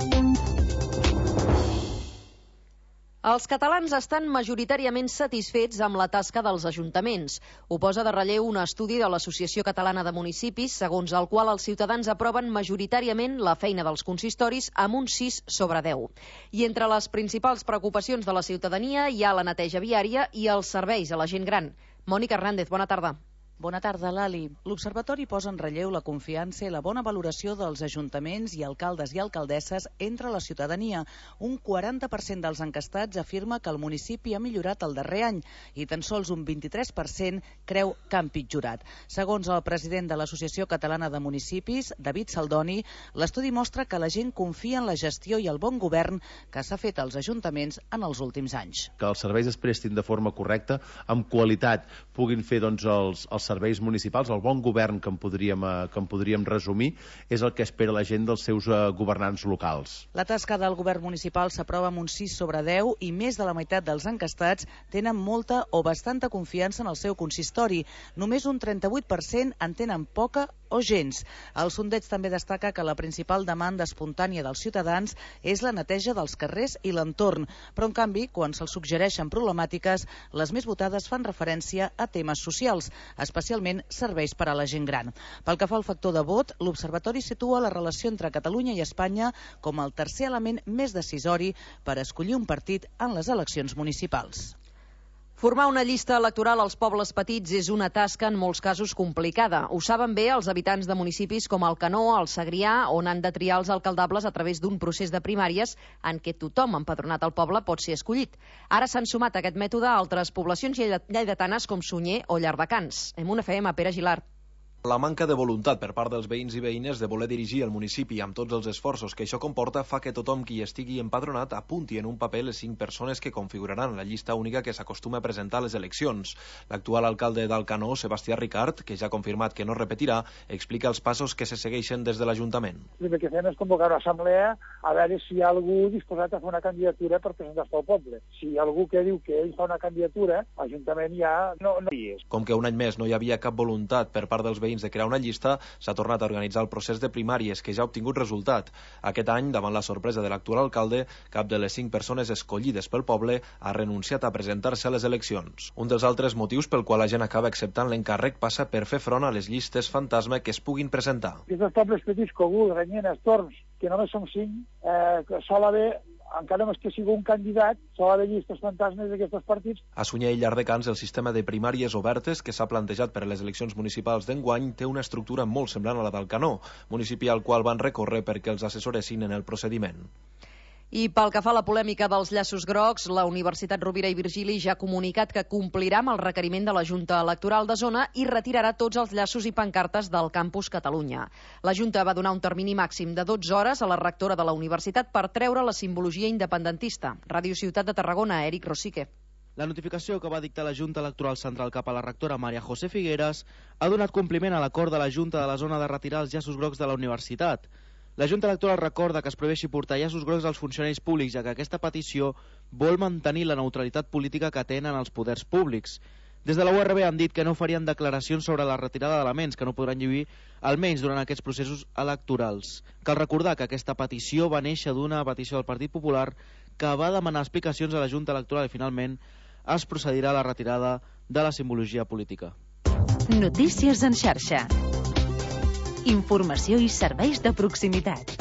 Els catalans estan majoritàriament satisfets amb la tasca dels ajuntaments. Ho posa de relleu un estudi de l'Associació Catalana de Municipis, segons el qual els ciutadans aproven majoritàriament la feina dels consistoris amb un sis sobre deu. I entre les principals preocupacions de la ciutadania hi ha la neteja viària i els serveis a la gent gran. Mònica Hernández, bona tarda. Bona tarda, Lali. L'Observatori posa en relleu la confiança i la bona valoració dels ajuntaments i alcaldes i alcaldesses entre la ciutadania. Un quaranta per cent dels encastats afirma que el municipi ha millorat el darrer any i tan sols un vint-i-tres per cent creu que ha empitjorat. Segons el president de l'Associació Catalana de Municipis, David Saldoni, l'estudi mostra que la gent confia en la gestió i el bon govern que s'ha fet als ajuntaments en els últims anys. Que els serveis es prestin de forma correcta, amb qualitat, puguin fer doncs, els, els serveis municipals, el bon govern que en podríem, que en podríem resumir, és el que espera la gent dels seus uh, governants locals. La tasca del govern municipal s'aprova amb un sis sobre deu i més de la meitat dels encastats tenen molta o bastanta confiança en el seu consistori. Només un trenta-vuit per cent en tenen poca o gens. El sondeig també destaca que la principal demanda espontània dels ciutadans és la neteja dels carrers i l'entorn, però en canvi, quan se'ls suggereixen problemàtiques, les més votades fan referència a temes socials, especialment serveis per a la gent gran. Pel que fa al factor de vot, l'Observatori situa la relació entre Catalunya i Espanya com el tercer element més decisori per escollir un partit en les eleccions municipals. Formar una llista electoral als pobles petits és una tasca en molts casos complicada. Ho saben bé els habitants de municipis com Alcanó, el Segrià, on han de triar els alcaldables a través d'un procés de primàries en què tothom empadronat al poble pot ser escollit. Ara s'han sumat a aquest mètode a altres poblacions lleidatanes com Sunyer o Llardecans. En una F M, Pere Gilart. La manca de voluntat per part dels veïns i veïnes de voler dirigir el municipi amb tots els esforços que això comporta fa que tothom qui estigui empadronat apunti en un paper les cinc persones que configuraran la llista única que s'acostuma a presentar a les eleccions. L'actual alcalde d'Alcanó, Sebastià Ricart, que ja ha confirmat que no repetirà, explica els passos que se segueixen des de l'Ajuntament. El primer que fem és convocar una assemblea a veure si hi ha algú disposat a fer una candidatura per presentar-se al poble. Si hi ha algú que diu que ell fa una candidatura, l'Ajuntament ja no, no hi és. Com que un any més no hi havia cap voluntat per part dels veïns de crear una llista, s'ha tornat a organitzar el procés de primàries, que ja ha obtingut resultat. Aquest any, davant la sorpresa de l'actual alcalde, cap de les cinc persones escollides pel poble ha renunciat a presentar-se a les eleccions. Un dels altres motius pel qual la gent acaba acceptant l'encàrrec passa per fer front a les llistes fantasma que es puguin presentar. Aquests pobles petits, Cogul, Granyena, Torms, que només som cinc, eh, sol haver encara no és que sigui un candidat, s'ha de llistes fantasmes d'aquests partits. A Sunyer i Llardecans, el sistema de primàries obertes que s'ha plantejat per a les eleccions municipals d'enguany té una estructura molt semblant a la d'Alcanó, municipi al qual van recórrer perquè els assessoressin en el procediment. I pel que fa a la polèmica dels llaços grocs, la Universitat Rovira i Virgili ja ha comunicat que complirà amb el requeriment de la Junta Electoral de Zona i retirarà tots els llaços i pancartes del campus Catalunya. La Junta va donar un termini màxim de dotze hores a la rectora de la universitat per treure la simbologia independentista. Ràdio Ciutat de Tarragona, Eric Rosique. La notificació que va dictar la Junta Electoral Central cap a la rectora Maria José Figueras ha donat compliment a l'acord de la Junta de la Zona de retirar els llaços grocs de la universitat. La Junta Electoral recorda que es prohibeixi portar llaços grocs als funcionaris públics, ja que aquesta petició vol mantenir la neutralitat política que tenen els poders públics. Des de la U R B han dit que no farien declaracions sobre la retirada d'elements que no podran lluir, almenys durant aquests processos electorals. Cal recordar que aquesta petició va néixer d'una petició del Partit Popular que va demanar explicacions a la Junta Electoral i finalment es procedirà a la retirada de la simbologia política. Notícies en xarxa. Informació i serveis de proximitat.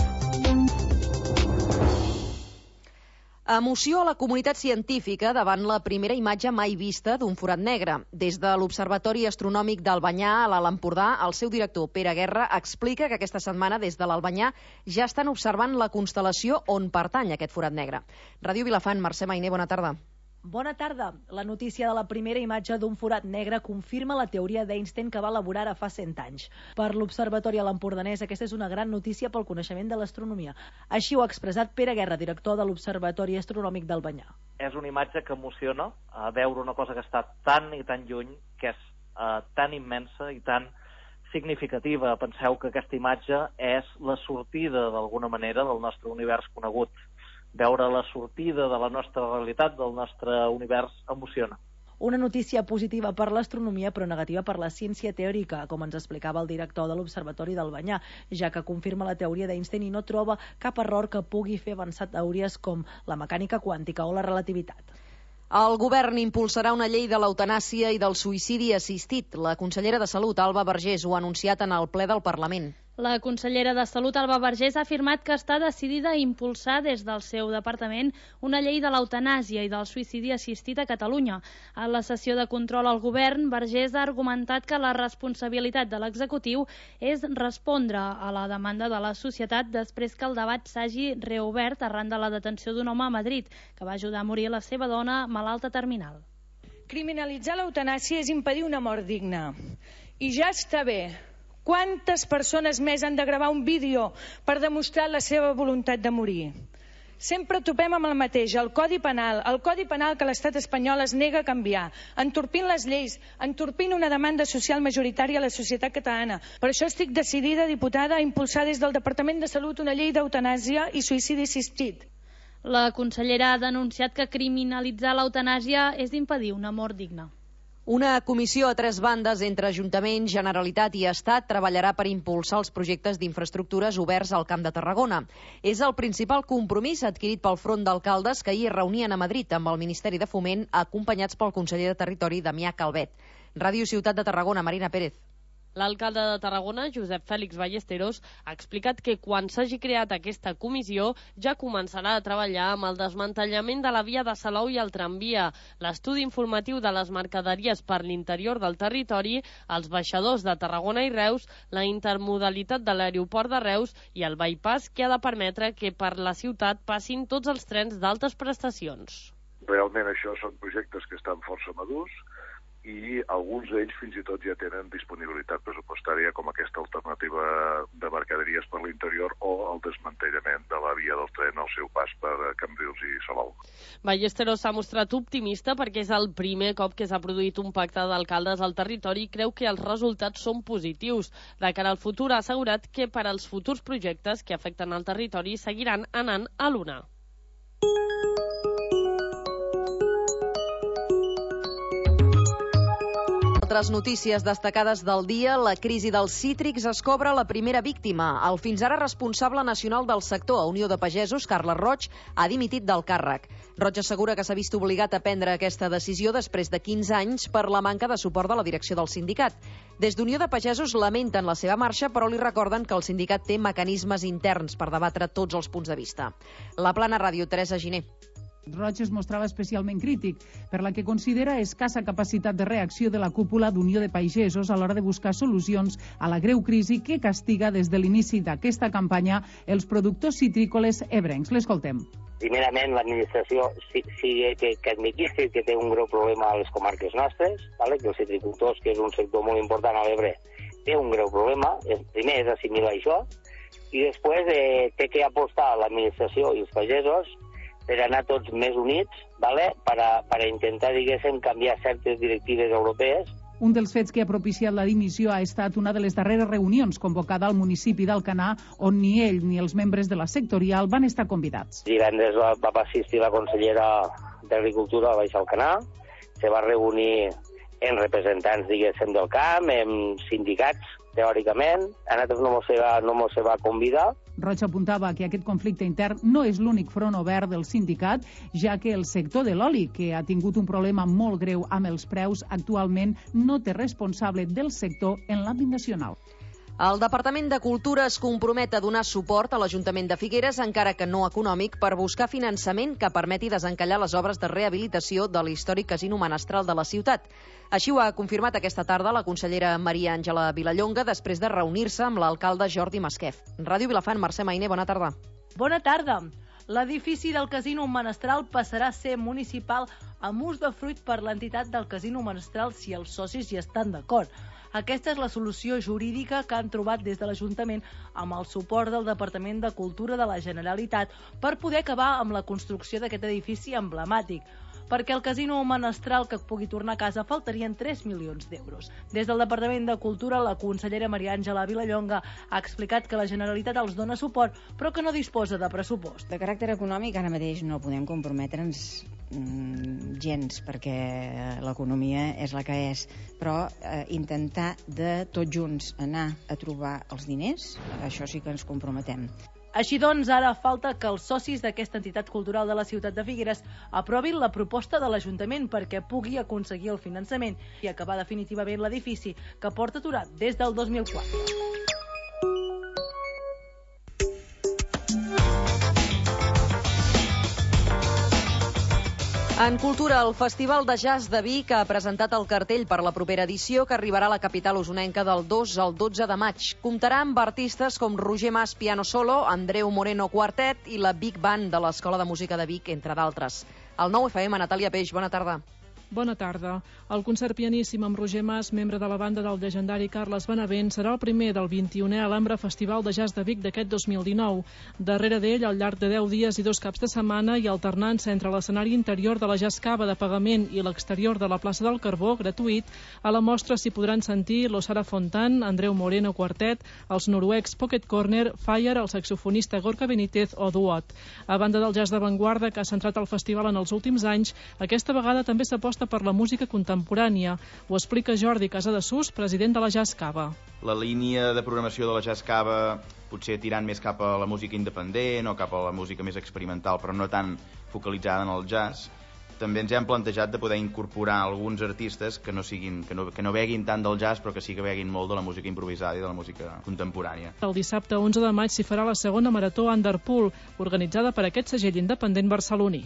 Emoció a la comunitat científica davant la primera imatge mai vista d'un forat negre. Des de l'Observatori Astronòmic d'Albanyà a l'Alt Empordà, el seu director, Pere Guerra, explica que aquesta setmana des de l'Albanyà ja estan observant la constel·lació on pertany aquest forat negre. Ràdio Vilafant, Mercè Mainer, bona tarda. Bona tarda. La notícia de la primera imatge d'un forat negre confirma la teoria d'Einstein que va elaborar ara fa cent anys. Per l'Observatori a l'Empordanès, aquesta és una gran notícia pel coneixement de l'astronomia. Així ho ha expressat Pere Guerra, director de l'Observatori Astronòmic d'Albanyà. És una imatge que emociona a veure una cosa que està tan i tan lluny, que és uh, tan immensa i tan significativa. Penseu que aquesta imatge és la sortida, d'alguna manera, del nostre univers conegut. Veure la sortida de la nostra realitat, del nostre univers, emociona. Una notícia positiva per l'astronomia, però negativa per la ciència teòrica, com ens explicava el director de l'Observatori d'Albanyà, ja que confirma la teoria d'Einstein i no troba cap error que pugui fer avançar teories com la mecànica quàntica o la relativitat. El govern impulsarà una llei de l'eutanàsia i del suïcidi assistit. La consellera de Salut, Alba Vergés, ho ha anunciat en el ple del Parlament. La consellera de Salut, Alba Vergés, ha afirmat que està decidida a impulsar des del seu departament una llei de l'eutanàsia i del suïcidi assistit a Catalunya. A la sessió de control al govern, Vergés ha argumentat que la responsabilitat de l'executiu és respondre a la demanda de la societat després que el debat s'hagi reobert arran de la detenció d'un home a Madrid, que va ajudar a morir la seva dona malalta terminal. Criminalitzar l'eutanàsia és impedir una mort digna. I ja està bé. Quantes persones més han de gravar un vídeo per demostrar la seva voluntat de morir? Sempre topem amb el mateix, el Codi Penal, el Codi Penal que l'estat espanyol es nega a canviar, entorpint les lleis, entorpint una demanda social majoritària a la societat catalana. Per això estic decidida, diputada, a impulsar des del Departament de Salut una llei d'eutanàsia i suïcidi assistit. La consellera ha denunciat que criminalitzar l'eutanàsia és impedir una mort digna. Una comissió a tres bandes entre Ajuntament, Generalitat i Estat treballarà per impulsar els projectes d'infraestructures oberts al Camp de Tarragona. És el principal compromís adquirit pel Front d'Alcaldes que ahir es reunien a Madrid amb el Ministeri de Foment, acompanyats pel conseller de Territori, Damià Calvet. Ràdio Ciutat de Tarragona, Marina Pérez. L'alcalde de Tarragona, Josep Fèlix Ballesteros, ha explicat que quan s'hagi creat aquesta comissió ja començarà a treballar amb el desmantellament de la via de Salou i el tramvia, l'estudi informatiu de les mercaderies per l'interior del territori, els baixadors de Tarragona i Reus, la intermodalitat de l'aeroport de Reus i el bypass que ha de permetre que per la ciutat passin tots els trens d'altes prestacions. Realment això són projectes que estan força madurs, i alguns d'ells fins i tot ja tenen disponibilitat pressupostària, com aquesta alternativa de mercaderies per l'interior o el desmantellament de la via del tren al seu pas per Cambrils i Salou. Ballesteros s'ha mostrat optimista perquè és el primer cop que s'ha produït un pacte d'alcaldes al territori i creu que els resultats són positius. De cara al futur ha assegurat que per als futurs projectes que afecten el territori seguiran anant a l'una. Altres notícies destacades del dia, la crisi dels cítrics es cobra la primera víctima. El fins ara responsable nacional del sector a Unió de Pagesos, Carles Roig, ha dimitit del càrrec. Roig assegura que s'ha vist obligat a prendre aquesta decisió després de quinze anys per la manca de suport de la direcció del sindicat. Des d'Unió de Pagesos lamenten la seva marxa, però li recorden que el sindicat té mecanismes interns per debatre tots els punts de vista. La Plana Ràdio, Teresa Giner. Roig es mostrava especialment crític per la que considera escassa capacitat de reacció de la cúpula d'Unió de Pagesos a l'hora de buscar solucions a la greu crisi que castiga des de l'inici d'aquesta campanya els productors citrícoles ebrencs. L'escoltem. Primerament, l'administració sí, sí que, que admitís que té un greu problema a les comarques nostres, vale? Que els citricultors, que és un sector molt important a l'Ebre, té un greu problema. Primer és assimilar això, i després eh, té que apostar l'administració i els pagesos per anar tots més units, vale? per, a, per a intentar, diguéssim, canviar certes directives europees. Un dels fets que ha propiciat la dimissió ha estat una de les darreres reunions convocada al municipi d'Alcanar, on ni ell ni els membres de la sectorial van estar convidats. Divendres va, va assistir la consellera d'Agricultura a Baix Alcanar, se va reunir en representants, diguéssim, del camp, en sindicats, teòricament. A nosaltres no mos se va, no mos se va convidar. Roig apuntava que aquest conflicte intern no és l'únic front obert del sindicat, ja que el sector de l'oli, que ha tingut un problema molt greu amb els preus, actualment no té responsable del sector en l'àmbit nacional. El Departament de Cultura es compromet a donar suport a l'Ajuntament de Figueres, encara que no econòmic, per buscar finançament que permeti desencallar les obres de rehabilitació de l'històric casino menestral de la ciutat. Així ho ha confirmat aquesta tarda la consellera Maria Àngela Vilallonga després de reunir-se amb l'alcalde Jordi Masquef. Ràdio Vilafant, Mercè Mainer, bona tarda. Bona tarda. L'edifici del Casino Menestral passarà a ser municipal amb ús de fruit per l'entitat del Casino Menestral si els socis hi estan d'acord. Aquesta és la solució jurídica que han trobat des de l'Ajuntament amb el suport del Departament de Cultura de la Generalitat per poder acabar amb la construcció d'aquest edifici emblemàtic. Perquè el Casino Menestral que pugui tornar a casa faltarien tres milions d'euros. Des del Departament de Cultura, la consellera Maria Àngela Vilallonga ha explicat que la Generalitat els dona suport, però que no disposa de pressupost. De caràcter econòmic ara mateix no podem comprometre'ns mm, gens, perquè l'economia és la que és, però eh, intentar de tots junts anar a trobar els diners, això sí que ens comprometem. Així doncs, ara falta que els socis d'aquesta entitat cultural de la ciutat de Figueres aprovin la proposta de l'Ajuntament perquè pugui aconseguir el finançament i acabar definitivament l'edifici que porta aturat des del dos mil quatre. En cultura, el Festival de Jazz de Vic ha presentat el cartell per la propera edició que arribarà a la capital usonenca del dos al dotze de maig. Comptarà amb artistes com Roger Mas Piano Solo, Andreu Moreno Quartet i la Big Band de l'Escola de Música de Vic, entre d'altres. El nou F M, Natàlia Peix, bona tarda. Bona tarda. El concert pianíssim amb Roger Mas, membre de la banda del llegendari Carles Benavent, serà el primer del vint-i-unè Alhambra Festival de Jazz de Vic d'aquest dos mil dinou. Darrere d'ell, al llarg de deu dies i dos caps de setmana i alternant-se entre l'escenari interior de la Jazz Cava de pagament i l'exterior de la plaça del Carbó, gratuït, a la mostra s'hi podran sentir l'Osara Fontan, Andreu Moreno Quartet, els noruecs Pocket Corner, Fire, el saxofonista Gorka Benítez o Duot. A banda del jazz d'avantguarda que ha centrat el festival en els últims anys, aquesta vegada també s'aposta per la música contemporània. Ho explica Jordi Casadesús, president de la Jazz Cava. La línia de programació de la Jazz Cava potser tirant més cap a la música independent o cap a la música més experimental, però no tan focalitzada en el jazz. També ens hem plantejat de poder incorporar alguns artistes que no siguin, que no, que no beguin tant del jazz, però que sí que beguin molt de la música improvisada i de la música contemporània. El dissabte onze de maig s'hi farà la segona marató Underpool, organitzada per aquest segell independent barceloní.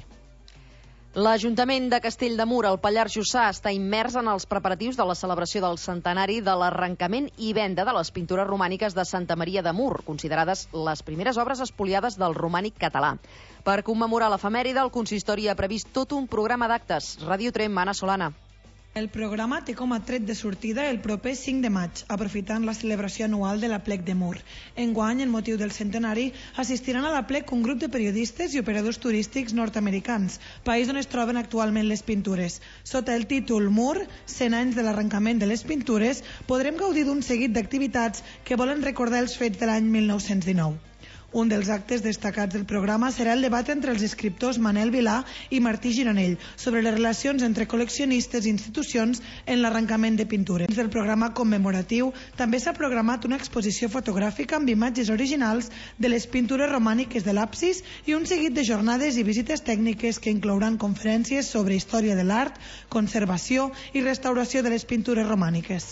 L'Ajuntament de Castell de Mur, al Pallars Jussà, està immers en els preparatius de la celebració del centenari de l'arrencament i venda de les pintures romàniques de Santa Maria de Mur, considerades les primeres obres espoliades del romànic català. Per commemorar l'efemèride, el consistori ha previst tot un programa d'actes. Ràdio Trem, Anna Solana. El programa té com a tret de sortida el proper cinc de maig, aprofitant la celebració anual de l'Aplec de Mur. Enguany, en motiu del centenari, assistiran a l'Aplec un grup de periodistes i operadors turístics nord-americans, país on es troben actualment les pintures. Sota el títol Mur, cent anys de l'arrencament de les pintures, podrem gaudir d'un seguit d'activitats que volen recordar els fets de l'any mil nou-cents dinou. Un dels actes destacats del programa serà el debat entre els escriptors Manel Vilà i Martí Gironell sobre les relacions entre col·leccionistes i institucions en l'arrencament de pintures. Dins del programa commemoratiu també s'ha programat una exposició fotogràfica amb imatges originals de les pintures romàniques de l'absis i un seguit de jornades i visites tècniques que inclouran conferències sobre història de l'art, conservació i restauració de les pintures romàniques.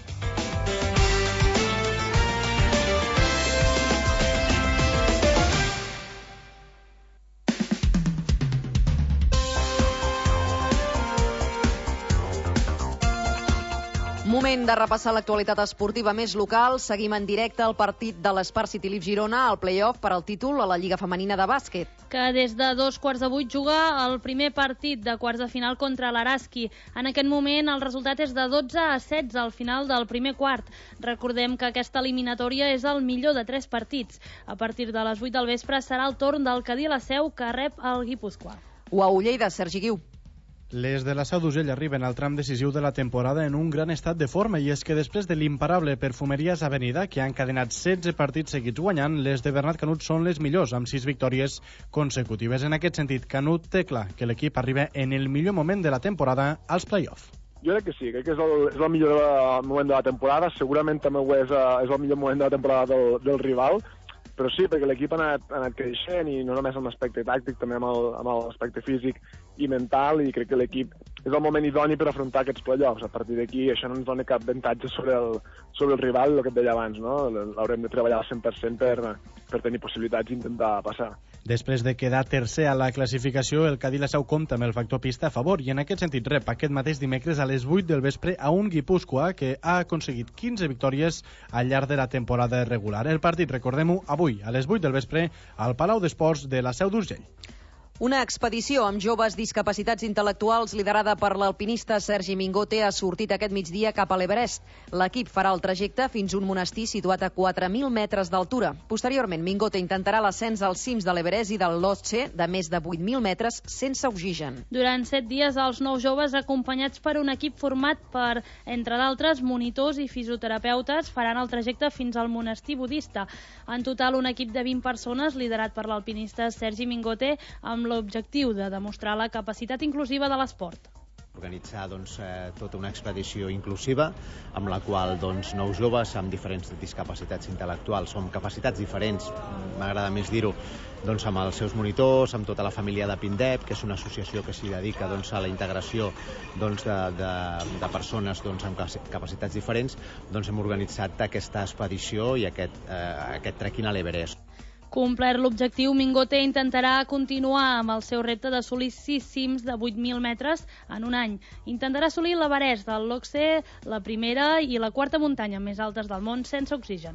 Moment de repassar l'actualitat esportiva més local. Seguim en directe el partit de l'Spar City Leaf Girona al play-off per al títol a la Lliga Femenina de Bàsquet. Que des de dos quarts de vuit juga el primer partit de quarts de final contra l'Araski. En aquest moment el resultat és de dotze a setze al final del primer quart. Recordem que aquesta eliminatòria és el millor de tres partits. A partir de les vuit del vespre serà el torn del Cadí la Seu, que rep el Guipúscoa. Uau, Lleida, Sergi Guiu. Les de la Seu d'Urgell arriben al tram decisiu de la temporada en un gran estat de forma, i és que després de l'imparable Perfumeries Avenida, que ha encadenat setze partits seguits guanyant, les de Bernat Canut són les millors, amb sis victòries consecutives. En aquest sentit, Canut té clar que l'equip arriba en el millor moment de la temporada als play-off. Jo crec que sí, crec que és el, és el millor moment de la temporada, segurament també ho és, és el millor moment de la temporada del, del rival, però sí, perquè l'equip ha anat, ha anat creixent, i no només amb l'aspecte tàctic, també amb el, amb l'aspecte físic i mental, i crec que l'equip és el moment idoni per afrontar aquests play-offs. A partir d'aquí això no ens dona cap avantatge sobre el, sobre el rival, el que et deia abans, no? L'haurem de treballar al cent per cent per, per tenir possibilitats d'intentar passar. Després de quedar tercer a la classificació, el Cadí la Seu compta amb el factor pista a favor, i en aquest sentit rep aquest mateix dimecres a les vuit del vespre a un Guipúscoa que ha aconseguit quinze victòries al llarg de la temporada regular. El partit, recordem-ho, avui a les vuit del vespre al Palau d'Esports de la Seu d'Urgell. Una expedició amb joves discapacitats intel·lectuals liderada per l'alpinista Sergi Mingote ha sortit aquest migdia cap a l'Everest. L'equip farà el trajecte fins a un monestir situat a quatre mil metres d'altura. Posteriorment, Mingote intentarà l'ascens als cims de l'Everest i del Lhotse de més de vuit mil metres sense oxigen. Durant set dies, els nou joves, acompanyats per un equip format per, entre d'altres, monitors i fisioterapeutes, faran el trajecte fins al monestir budista. En total, un equip de vint persones, liderat per l'alpinista Sergi Mingote, amb l'objectiu de demostrar la capacitat inclusiva de l'esport. Organitzar doncs, eh, tota una expedició inclusiva amb la qual doncs, nous joves amb diferents discapacitats intel·lectuals, amb capacitats diferents, m'agrada més dir-ho, doncs, amb els seus monitors, amb tota la família de Pindep, que és una associació que s'hi dedica doncs, a la integració doncs, de, de, de persones doncs, amb capacitats diferents, doncs, hem organitzat aquesta expedició i aquest, eh, aquest trekking a l'Everest. Complert l'objectiu, Mingote intentarà continuar amb el seu repte d'assolir sis cims de vuit mil metres en un any. Intentarà assolir l'Everest del Lhotse, la primera i la quarta muntanya més altes del món sense oxigen.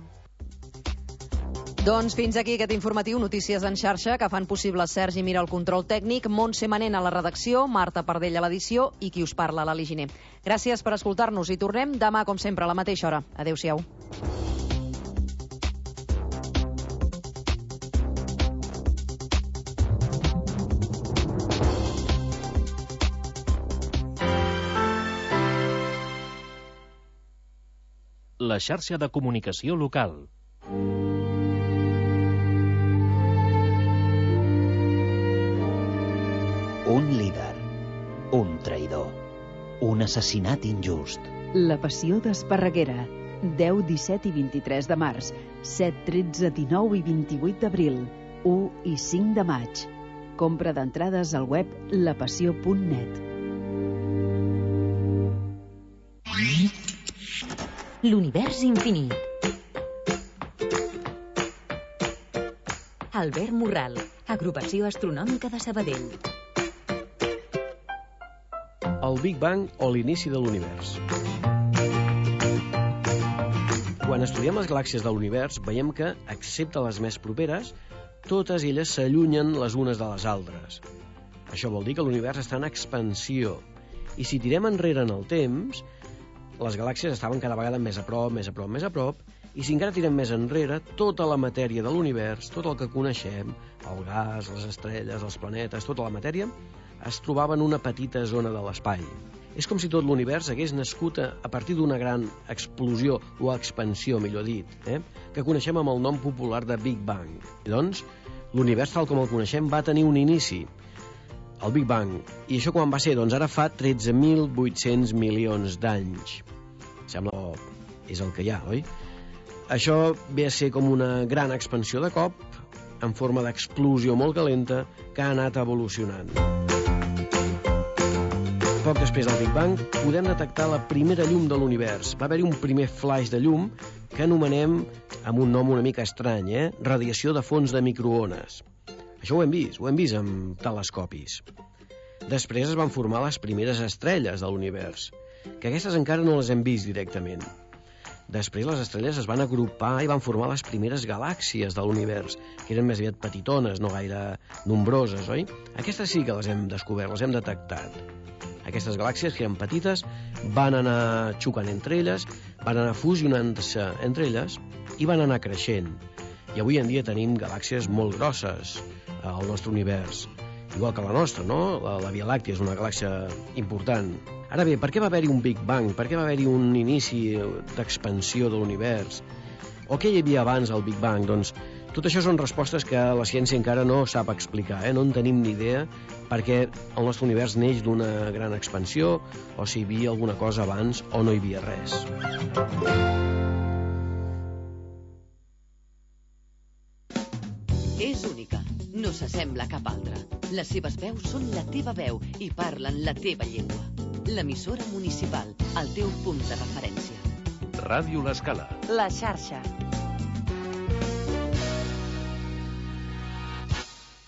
Doncs fins aquí aquest informatiu Notícies en xarxa, que fan possible Sergi Mira el control tècnic, Montse Manent a la redacció, Marta Pardell a l'edició i qui us parla, l'Ali Giner. Gràcies per escoltar-nos i tornem demà, com sempre, a la mateixa hora. Adéu-siau. La xarxa de comunicació local. Un líder, un traïdor, un assassinat injust. La passió d'Esparreguera, deu, disset i vint-i-tres de març, set, tretze, dinou i vint-i-vuit d'abril, u i cinc de maig. Compra d'entrades al web lapassió punt net. L'univers infinit. Albert Morral, Agrupació Astronòmica de Sabadell. El Big Bang o l'inici de l'univers. Quan estudiem les galàxies de l'univers, veiem que, excepte les més properes, totes elles s'allunyen les unes de les altres. Això vol dir que l'univers està en expansió. I si tirem enrere en el temps, les galàxies estaven cada vegada més a prop, més a prop, més a prop, i si encara tirem més enrere, tota la matèria de l'univers, tot el que coneixem, el gas, les estrelles, els planetes, tota la matèria, es trobava en una petita zona de l'espai. És com si tot l'univers hagués nascut a, a partir d'una gran explosió, o expansió, millor dit, eh? que coneixem amb el nom popular de Big Bang. I doncs, l'univers tal com el coneixem va tenir un inici, el Big Bang. I això quan va ser? Doncs ara fa tretze mil vuit-cents milions d'anys. Sembla que és el que hi ha, oi? Això ve a ser com una gran expansió de cop, en forma d'explosió molt calenta, que ha anat evolucionant. Poc després del Big Bang podem detectar la primera llum de l'univers. Va haver-hi un primer flaix de llum que anomenem, amb un nom una mica estrany, eh? radiació de fons de microones. Això ho hem vist, ho hem vist amb telescopis. Després es van formar les primeres estrelles de l'univers, que aquestes encara no les hem vist directament. Després les estrelles es van agrupar i van formar les primeres galàxies de l'univers, que eren més aviat petitones, no gaire nombroses, oi? Aquestes sí que les hem descobert, les hem detectat. Aquestes galàxies, que eren petites, van anar xocant entre elles, van anar fusionant-se entre elles i van anar creixent. I avui en dia tenim galàxies molt grosses al nostre univers, igual que la nostra, no? La, la Via Làctia és una galàxia important. Ara bé, per què va haver-hi un Big Bang? Per què va haver-hi un inici d'expansió de l'univers? O què hi havia abans del Big Bang? Doncs tot això són respostes que la ciència encara no sap explicar, eh? No en tenim ni idea perquè el nostre univers neix d'una gran expansió o si hi havia alguna cosa abans o no hi havia res. És única, no s'assembla a cap altra. Les seves veus són la teva veu i parlen la teva llengua. L'emissora municipal, el teu punt de referència. Ràdio L'Escala. La xarxa.